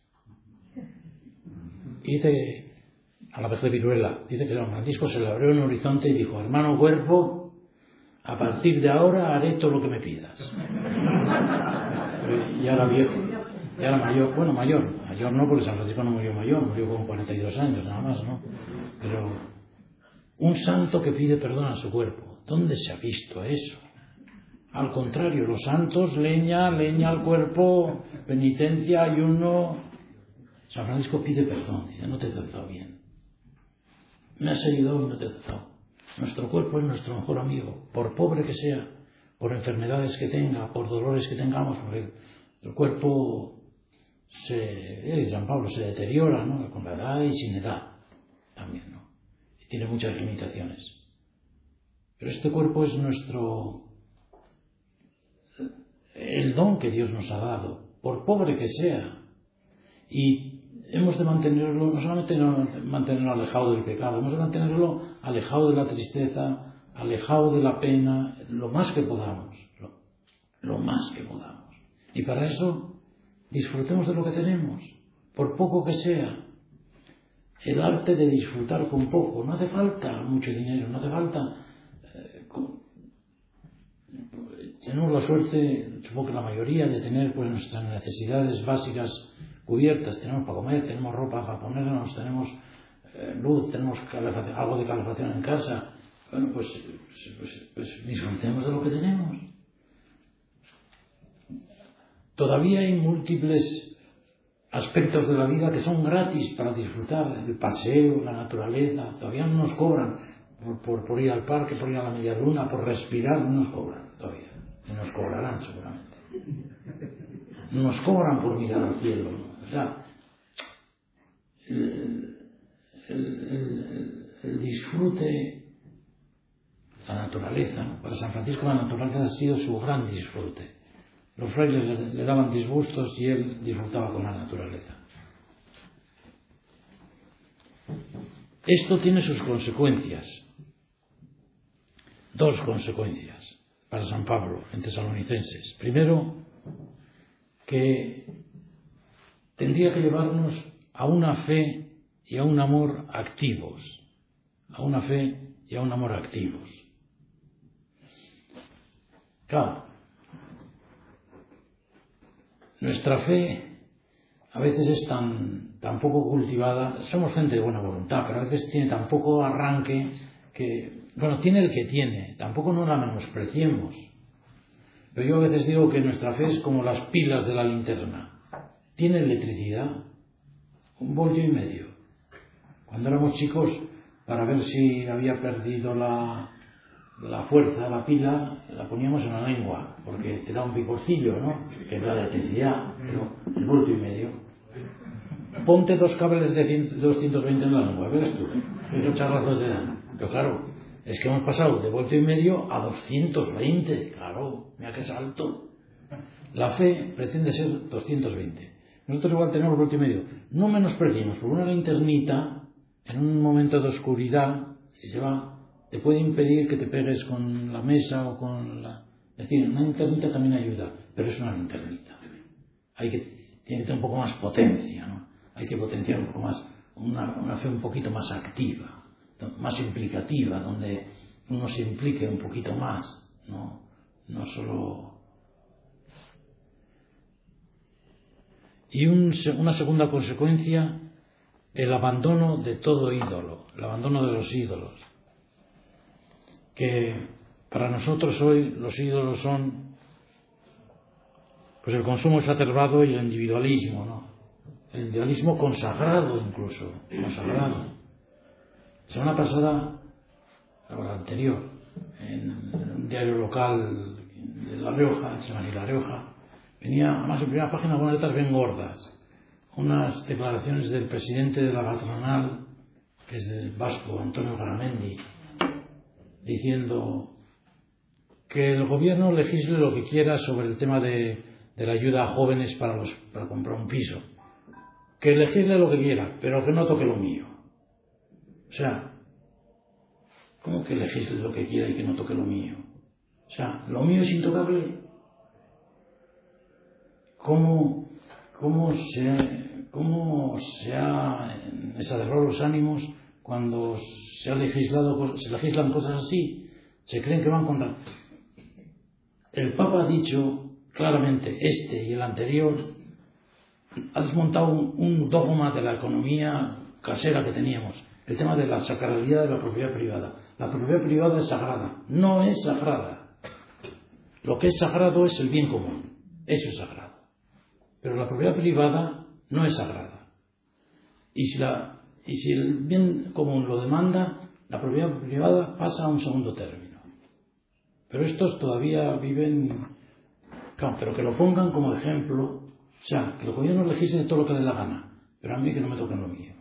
Y dice, a la vez de viruela, dice que San Francisco se le abrió un horizonte y dijo: hermano cuerpo, a partir de ahora haré todo lo que me pidas. Pero ya era viejo, ya era mayor, bueno, mayor no, porque San Francisco no murió mayor, murió con 42 años nada más, ¿no? Pero un santo que pide perdón a su cuerpo, ¿dónde se ha visto eso? Al contrario, los santos, leña al cuerpo, penitencia, ayuno. San Francisco pide perdón, dice, no te he tratado bien, me has ayudado y no te he tratado. Nuestro cuerpo es nuestro mejor amigo, por pobre que sea, por enfermedades que tenga, por dolores que tengamos, porque el cuerpo San Pablo se deteriora, ¿no? Con la edad y sin edad también, ¿no? Y tiene muchas limitaciones. Pero este cuerpo es el don que Dios nos ha dado, por pobre que sea. Y hemos de mantenerlo, no solamente mantenerlo alejado del pecado, hemos de mantenerlo alejado de la tristeza, alejado de la pena, lo más que podamos, lo más que podamos. Y para eso disfrutemos de lo que tenemos, por poco que sea. El arte de disfrutar con poco. No hace falta mucho dinero, no hace falta. Tenemos la suerte, supongo que la mayoría, de tener pues nuestras necesidades básicas cubiertas. Tenemos para comer, tenemos ropa para ponernos, tenemos luz, tenemos algo de calefacción en casa. Bueno, pues disfrutemos de lo que tenemos. Todavía hay múltiples aspectos de la vida que son gratis para disfrutar, el paseo, la naturaleza. Todavía no nos cobran por ir al parque, por ir a la media luna, por respirar, no nos cobran todavía, y nos cobrarán seguramente. Nos cobran por mirar al cielo, ¿no? O sea, el disfrute, la naturaleza, ¿no? Para San Francisco la naturaleza ha sido su gran disfrute. Los frailes le daban disgustos y él disfrutaba con la naturaleza. Esto tiene sus consecuencias. Dos consecuencias para San Pablo en Tesalonicenses. Primero, que tendría que llevarnos a una fe y a un amor activos. A una fe y a un amor activos. Claro, nuestra fe a veces es tan poco cultivada. Somos gente de buena voluntad, pero a veces tiene tan poco arranque que, bueno, tiene el que tiene, tampoco no la menospreciemos. Pero yo a veces digo que nuestra fe es como las pilas de la linterna. Tiene electricidad, 1,5 voltios. Cuando éramos chicos, para ver si había perdido la fuerza de la pila, la poníamos en la lengua, porque te da un picorcillo, ¿no? Que es la electricidad, pero 1,5 voltios. Ponte 2 cables de 220 en la lengua, verás tú, qué charrazos te dan. Pero claro, es que hemos pasado de 1,5 voltios a 220, claro, mira qué salto. La fe pretende ser 220. Nosotros igual tenemos 1,5 voltios. No menospreciemos, por una linternita, en un momento de oscuridad, si se va, te puede impedir que te pegues con la mesa o con la... Es decir, una linternita también ayuda, pero es una linternita. Tiene que tener un poco más potencia, ¿no? Hay que potenciar un poco más, una fe un poquito más activa, más implicativa, donde uno se implique un poquito más, no solo... Y una segunda consecuencia, el abandono de todo ídolo, el abandono de los ídolos. Que para nosotros hoy los ídolos son pues el consumo exacerbado y el individualismo, ¿no? El individualismo consagrado incluso, consagrado. La semana pasada, la anterior, en un diario local de La Rioja, se llama así La Rioja, venía, además en primera página, algunas letras bien gordas, unas declaraciones del presidente de la patronal, que es el vasco, Antonio Garamendi, diciendo que el gobierno legisle lo que quiera sobre el tema de la ayuda a jóvenes para comprar un piso. Que legisle lo que quiera, pero que no toque lo mío. O sea, ¿cómo que legisle lo que quiera y que no toque lo mío? O sea, ¿lo mío es intocable? ¿Cómo se ha desaderrado los ánimos cuando se legislan cosas así? Se creen que van contra... el Papa ha dicho claramente, este y el anterior, ha desmontado un dogma de la economía casera que teníamos, el tema de la sacralidad de la propiedad privada. La propiedad privada es sagrada, no es sagrada. Lo que es sagrado es el bien común, eso es sagrado. Pero la propiedad privada no es sagrada. Y si el bien común lo demanda, la propiedad privada pasa a un segundo término. Pero estos todavía viven, claro, pero que lo pongan como ejemplo, o sea, que los gobiernos legislen todo lo que les dé la gana, pero a mí que no me toquen lo mío.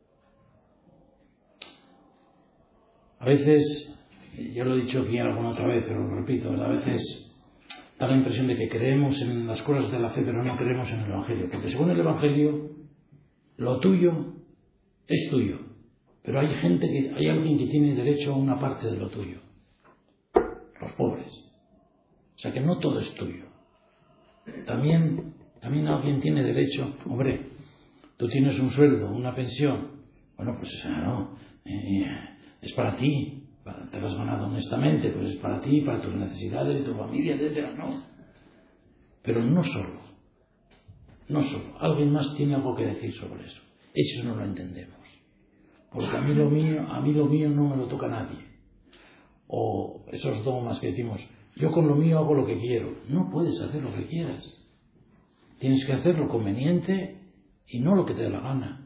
A veces, ya lo he dicho aquí alguna otra vez, pero lo repito, a veces da la impresión de que creemos en las cosas de la fe, pero no creemos en el Evangelio. Porque según el Evangelio, lo tuyo es tuyo. Pero hay alguien que tiene derecho a una parte de lo tuyo. Los pobres. O sea que no todo es tuyo. También alguien tiene derecho, hombre, tú tienes un sueldo, una pensión. Bueno, pues no, es para ti. Te lo has ganado honestamente, pues es para ti, para tus necesidades, de tu familia, etc. No. Pero no solo. Alguien más tiene algo que decir sobre eso. Eso no lo entendemos. Porque a mí lo mío no me lo toca nadie. O esos dogmas que decimos, yo con lo mío hago lo que quiero. No puedes hacer lo que quieras. Tienes que hacer lo conveniente y no lo que te dé la gana.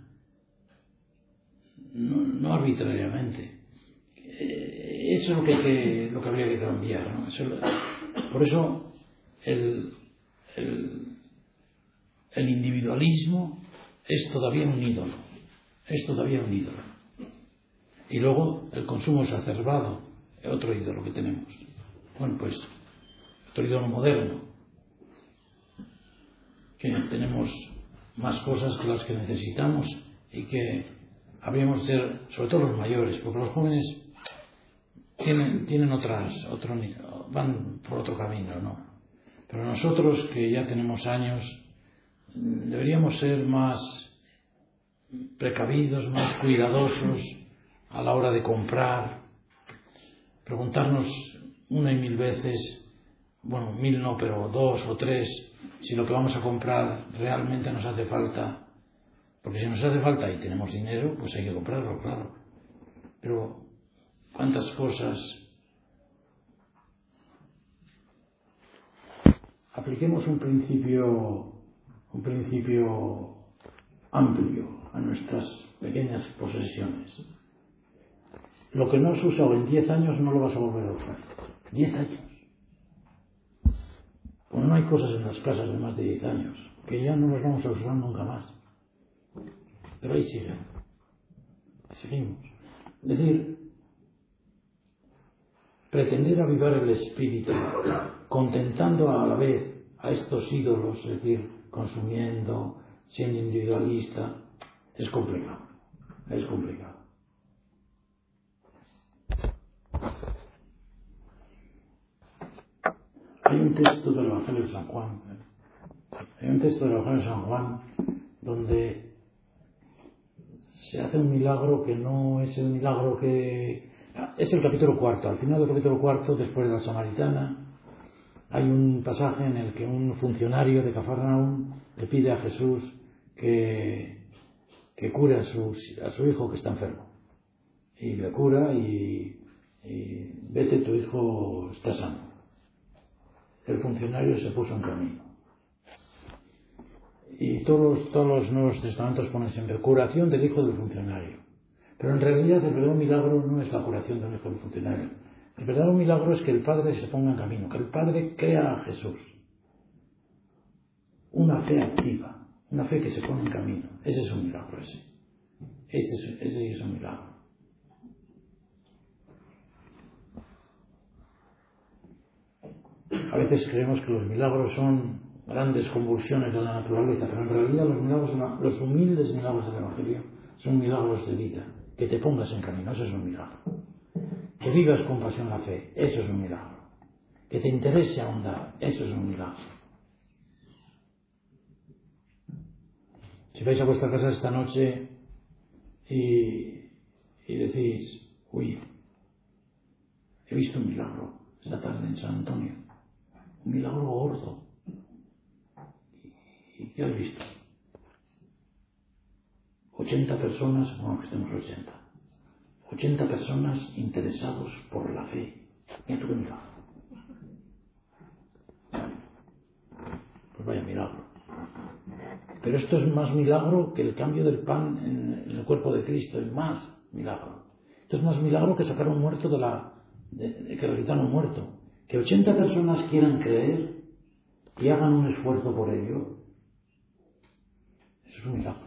No arbitrariamente. Eso es lo que habría que cambiar, ¿no? Por eso el individualismo es todavía un ídolo. Y luego el consumo exacerbado, otro ídolo que tenemos. Bueno, pues otro ídolo moderno, que tenemos más cosas que las que necesitamos y que habríamos de ser, sobre todo los mayores, porque los jóvenes tienen van por otro camino, ¿no? Pero nosotros que ya tenemos años deberíamos ser más precavidos, más cuidadosos a la hora de comprar, preguntarnos una y mil veces, bueno, 1000 no, pero 2 o 3, si lo que vamos a comprar realmente nos hace falta. Porque si nos hace falta y tenemos dinero, pues hay que comprarlo, claro. Pero ¿cuántas cosas? Apliquemos un principio amplio a nuestras pequeñas posesiones. Lo que no has usado en 10 años no lo vas a volver a usar. 10 años. Pues no hay cosas en las casas de más de 10 años que ya no las vamos a usar nunca más. Pero ahí siguen. Seguimos. Es decir, pretender avivar el espíritu contentando a la vez a estos ídolos, es decir, consumiendo, siendo individualista, es complicado. Hay un texto del Evangelio de San Juan, donde se hace un milagro que no es el milagro que... Es el capítulo 4. Al final del capítulo 4, después de la Samaritana, hay un pasaje en el que un funcionario de Cafarnaúm le pide a Jesús que cure a su hijo que está enfermo. Y le cura y vete, tu hijo está sano. El funcionario se puso en camino. Y todos los Nuevos Testamentos ponen siempre curación del hijo del funcionario. Pero en realidad el verdadero milagro no es la curación del hijo del funcionario. El verdadero milagro es que el Padre se ponga en camino, que el Padre crea a Jesús. Una fe activa, una fe que se pone en camino. Ese es un milagro, ese es un milagro. A veces creemos que los milagros son grandes convulsiones de la naturaleza, pero en realidad los humildes milagros del Evangelio son milagros de vida. Que te pongas en camino, eso es un milagro. Que vivas con pasión la fe, eso es un milagro. Que te interese ahondar, eso es un milagro. Si vais a vuestra casa esta noche y decís, uy, he visto un milagro esta tarde en San Antonio, un milagro gordo. ¿Y qué has visto? 80 personas, bueno, que estemos 80 personas interesados por la fe. Mira tú qué milagro. Pues vaya milagro. Pero esto es más milagro que el cambio del pan en el cuerpo de Cristo, es más milagro. Esto es más milagro que sacar a un muerto que resucitar a un muerto. Que 80 personas quieran creer y hagan un esfuerzo por ello. Eso es un milagro.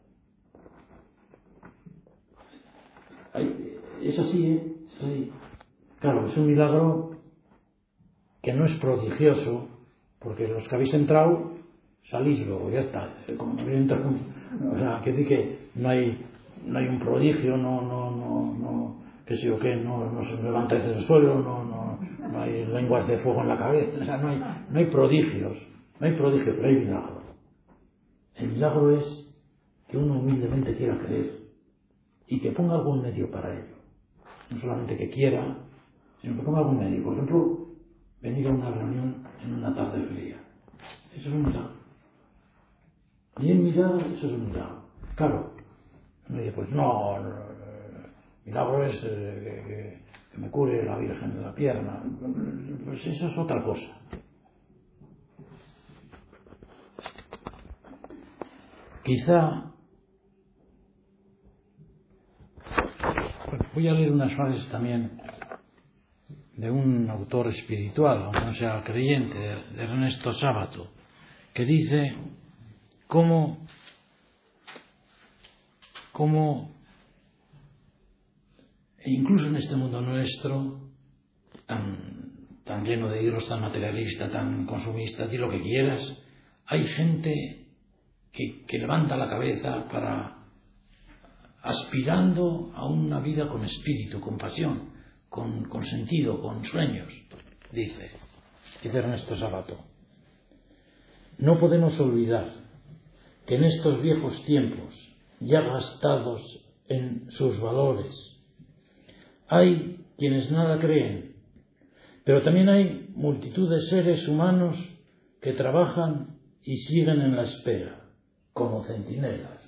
Es así, es así. Claro, es un milagro que no es prodigioso, porque los que habéis entrado salís luego, ya está. Como habéis entrado, o sea, quiere decir que no hay un prodigio, qué sé yo qué, no se levantáis del suelo, no hay lenguas de fuego en la cabeza, o sea, no hay prodigios, pero hay milagro. El milagro es que uno humildemente quiera creer y que ponga algún medio para ello. No solamente que quiera, sino que ponga algún medio. Por ejemplo, venir a una reunión en una tarde fría. Eso es un milagro. Y en milagro, eso es un milagro. Claro, me dice, pues no, milagro es que me cure la Virgen de la pierna. Pues eso es otra cosa. Quizá voy a leer unas frases también de un autor espiritual, aunque no sea creyente, de Ernesto Sábato, que dice cómo incluso en este mundo nuestro tan lleno de ídolos, tan materialista, tan consumista, di lo que quieras, hay gente que levanta la cabeza aspirando a una vida con espíritu, con pasión, con sentido, con sueños, dice Ernesto Sábato. No podemos olvidar que en estos viejos tiempos, ya gastados en sus valores, hay quienes nada creen, pero también hay multitud de seres humanos que trabajan y siguen en la espera, como centinelas.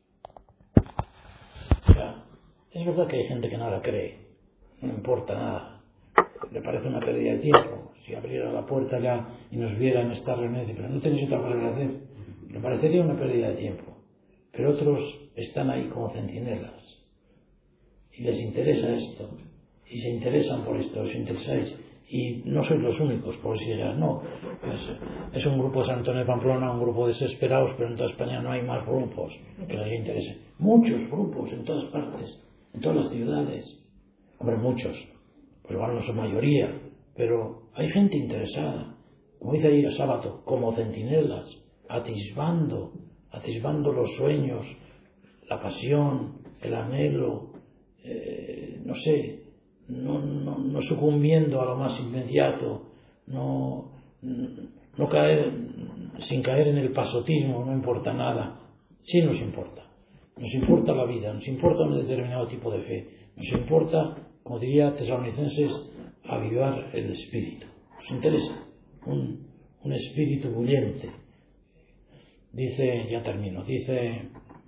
O sea, es verdad que hay gente que nada cree, no importa nada, le parece una pérdida de tiempo. Si abriera la puerta ya y nos viera en esta reunión, pero no tenéis otra cosa que hacer, le parecería una pérdida de tiempo. Pero otros están ahí como centinelas y les interesa esto y se interesan por esto, os interesáis, y no sois los únicos, por si digas, no, es un grupo de San Antonio de Pamplona, un grupo de desesperados, pero en toda España no hay más grupos que les interesen. Muchos grupos en todas partes, en todas las ciudades. Hombre, muchos, pues igual no son mayoría, pero hay gente interesada, como dice ahí el Sábato, como centinelas, atisbando los sueños, la pasión, el anhelo, no sé, no sucumbiendo a lo más inmediato, no caer, sin caer en el pasotismo, no importa nada. Sí nos importa la vida, nos importa un determinado tipo de fe, nos importa, como diría Tesalonicenses, avivar el espíritu, nos interesa un espíritu bullente. Dice, ya termino, dice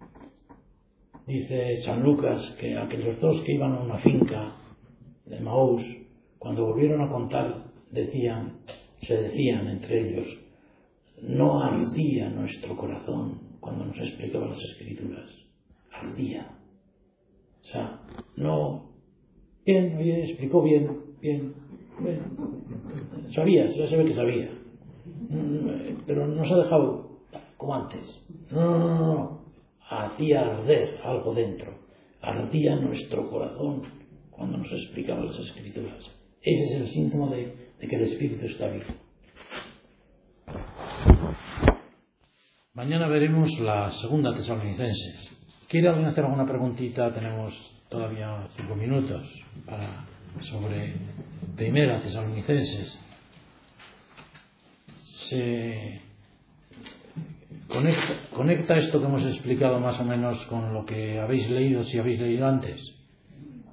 San Lucas que aquellos dos que iban a una finca de Maús, cuando volvieron a contar, se decían entre ellos, no ardía nuestro corazón cuando nos explicaba las Escrituras, ardía. O sea, no, bien, oye, explicó bien, sabías, ya se ve que sabía, pero no se ha dejado como antes, no, hacía arder algo dentro, ardía nuestro corazón cuando nos explicaba las Escrituras. Ese es el síntoma de que el Espíritu está vivo. Mañana veremos la segunda Tesalonicenses. ¿Quiere alguien hacer alguna preguntita? Tenemos todavía 5 minutos sobre primera Tesalonicenses. Se conecta esto que hemos explicado más o menos con lo que habéis leído, si habéis leído antes.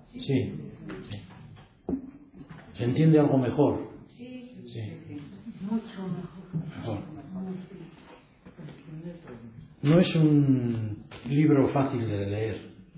Sí. ¿Se entiende algo mejor? Sí. Mucho mejor. No es un libro fácil de leer,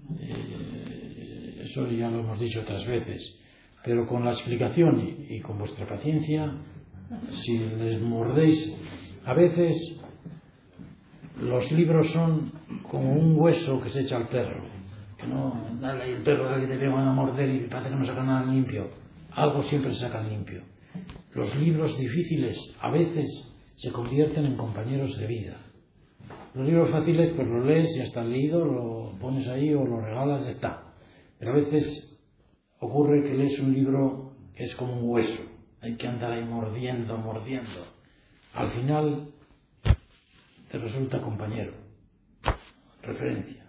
eso ya lo hemos dicho otras veces, pero con la explicación y con vuestra paciencia, si les mordéis, a veces los libros son como un hueso que se echa al perro, que no, dale el perro, dale que te van a morder y parece que no sacan nada limpio, algo siempre se sacan limpio. Los libros difíciles a veces se convierten en compañeros de vida. Los libros fáciles pues lo lees y ya está leído, lo pones ahí o lo regalas, ya está. Pero a veces ocurre que lees un libro que es como un hueso, hay que andar ahí mordiendo. Al final te resulta compañero, referencia.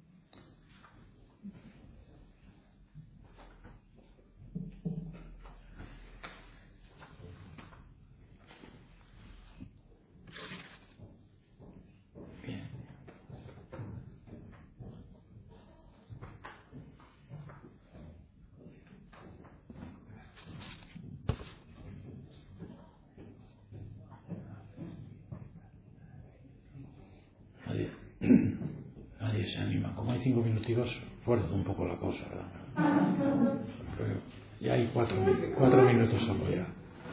Nadie se anima. Como hay 5 minutos, fuerza un poco la cosa, ¿verdad? Pero ya hay 4 minutos solo ya.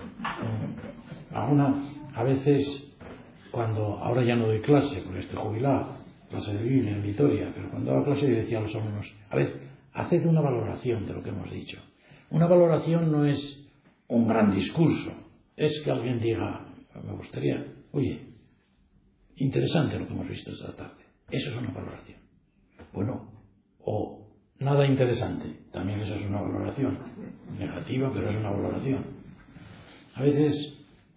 A veces, ahora ya no doy clase, porque estoy jubilado, clase de Biblia en Vitoria, pero cuando daba clase yo decía a los alumnos, a ver, haced una valoración de lo que hemos dicho. Una valoración no es un gran discurso, es que alguien diga, me gustaría, oye, interesante lo que hemos visto esta tarde. Eso es una valoración. Bueno, o nada interesante, también eso es una valoración. Negativa, pero es una valoración. A veces...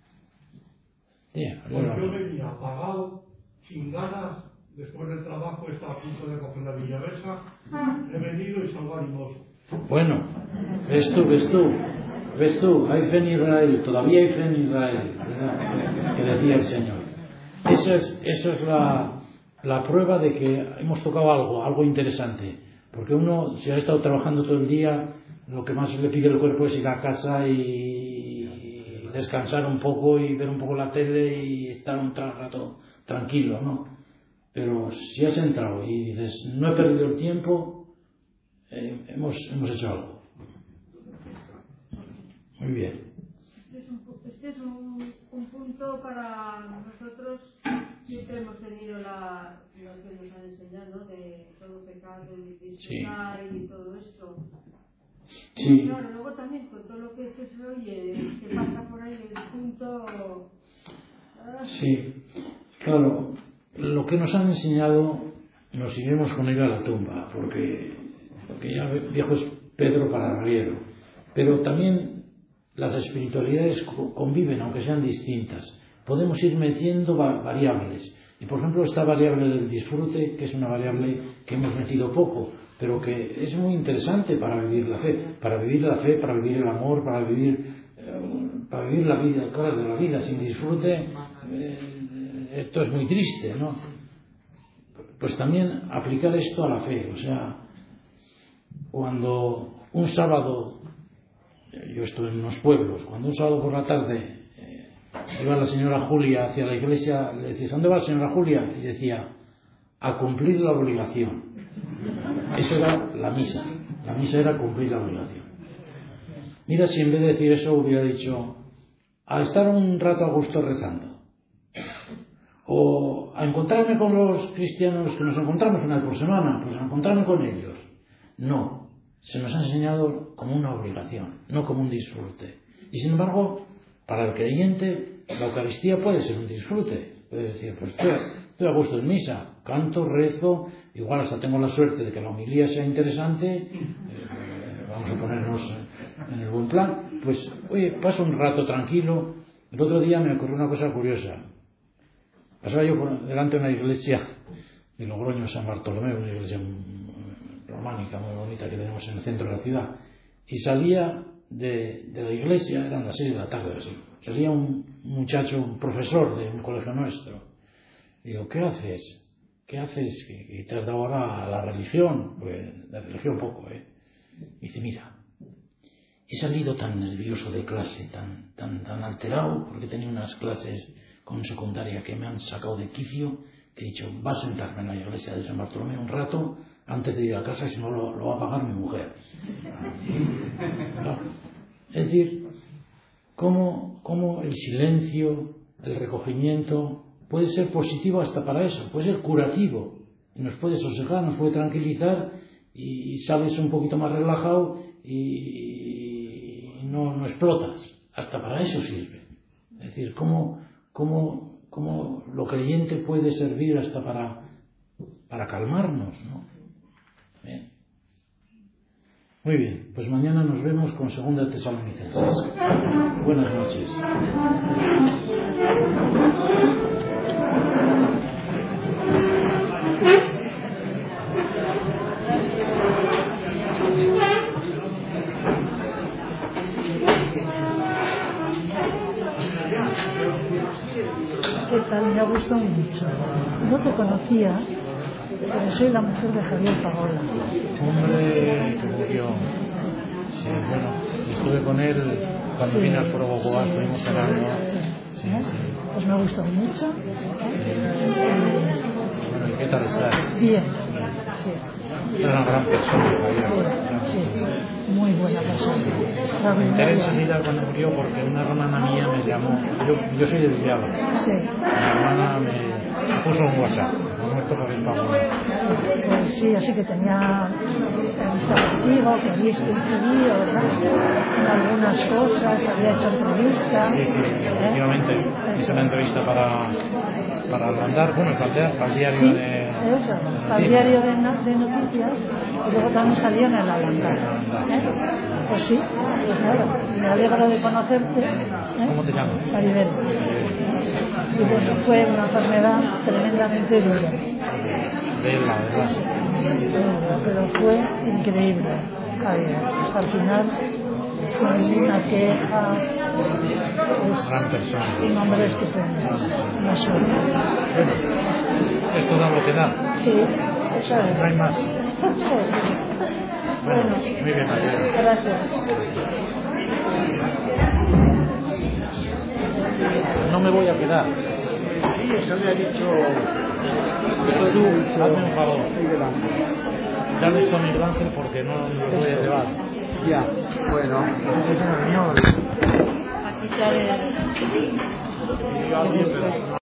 Yo venía apagado, sin ganas, después del trabajo, estaba a punto de coger la Villavesa, he venido y salgo animoso. Bueno, ves tú, hay fe en Israel, todavía hay fe en Israel, ¿verdad? Que decía el Señor. Esa es la prueba de que hemos tocado algo interesante, porque uno, si ha estado trabajando todo el día, lo que más le pide el cuerpo es ir a casa y descansar un poco y ver un poco la tele y estar un rato tranquilo, ¿no? Pero si has entrado y dices, no he perdido el tiempo, hemos hecho algo. Muy bien. Este es un punto para nosotros. Siempre hemos tenido lo que nos han enseñado de todo pecado y disfrutar y todo esto. Sí. Y claro, luego también con todo lo que se oye, que pasa por ahí el punto. Sí, claro, lo que nos han enseñado nos iremos con ello a la tumba, porque ya viejo es Pedro para arriero. Pero también las espiritualidades conviven, aunque sean distintas. Podemos ir metiendo variables. Y por ejemplo esta variable del disfrute, que es una variable que hemos metido poco, pero que es muy interesante para vivir la fe, para vivir el amor, para vivir la vida, claro, de la vida. Sin disfrute, esto es muy triste, ¿no? Pues también aplicar esto a la fe. O sea, cuando un sábado, yo estuve en unos pueblos, cuando un sábado por la tarde iba la señora Julia hacia la iglesia, le decía, ¿dónde va señora Julia? Y decía, a cumplir la obligación. Eso era la misa era cumplir la obligación. Mira, si en vez de decir eso hubiera dicho, a estar un rato a gusto rezando, o a encontrarme con los cristianos que nos encontramos una vez por semana, pues a encontrarme con ellos. No, se nos ha enseñado como una obligación, no como un disfrute. Y sin embargo, para el creyente, la Eucaristía puede ser un disfrute. Puede decir, pues estoy a gusto en misa, canto, rezo, igual hasta tengo la suerte de que la homilía sea interesante, vamos a ponernos en el buen plan, pues oye, paso un rato tranquilo. El otro día me ocurrió una cosa curiosa. Pasaba yo por delante de una iglesia de Logroño, San Bartolomé, una iglesia románica muy bonita que tenemos en el centro de la ciudad, y salía de la iglesia, eran las 6 de la tarde así, salía un muchacho, un profesor de un colegio nuestro. Digo, ¿qué haces? ¿Qué te has dado ahora a la religión? Pues de religión poco, Dice, mira, he salido tan nervioso de clase, tan alterado, porque tenía unas clases con secundaria que me han sacado de quicio, que he dicho, va a sentarme en la iglesia de San Bartolomé un rato antes de ir a casa, si no lo va a pagar mi mujer. ¿No? Es decir, cómo el silencio, el recogimiento puede ser positivo hasta para eso, puede ser curativo, y nos puede sosegar, nos puede tranquilizar, y sales un poquito más relajado y no explotas. Hasta para eso sirve. Es decir, cómo lo creyente puede servir hasta para calmarnos, ¿no? Bien. Muy bien, pues mañana nos vemos con 2 Tesalonicenses. Buenas noches. ¿Qué tal? Me ha gustado mucho. No te conocía, pero soy la mujer de Javier Pagola. Hombre, que murió. Sí, bueno, estuve con él cuando vine al Foro Bogoa, estuvimos hablando. Sí. Pues me ha gustado mucho. Bueno, ¿y qué tal estás? Bien, sí. Era una gran persona, Javier. Sí, muy buena persona. Me enteré enseguida cuando murió porque una hermana mía me llamó. Yo soy de Villalba. Sí. Mi hermana me puso un WhatsApp. Muerto por el pago. Pues sí, así que tenía entrevista contigo, que habíais coincidido, ¿verdad? En algunas cosas, había hecho entrevistas. Sí, efectivamente. Hice una entrevista para mandar, bueno, para el diario de... Eso, para el diario de noticias, y luego también salió en el Alandar. Pues sí, pues nada, me alegro de conocerte. ¿Cómo te llamas? Maribel. Y bueno, fue una enfermedad tremendamente dura. De la verdad. Pero fue increíble, Javier. Hasta el final, sin ninguna queja. Es gran persona. Un hombre estupendo. Una suerte. Bueno, esto da lo que da. Sí, eso es. No hay más. Sí. Bueno, muy bien, María. Gracias. No me voy a quedar. Sí, eso le ha dicho. Pero tú, hazme un favor. Dame esto a Miguel Ángel porque no lo voy a llevar. Ya, bueno. Aquí está el...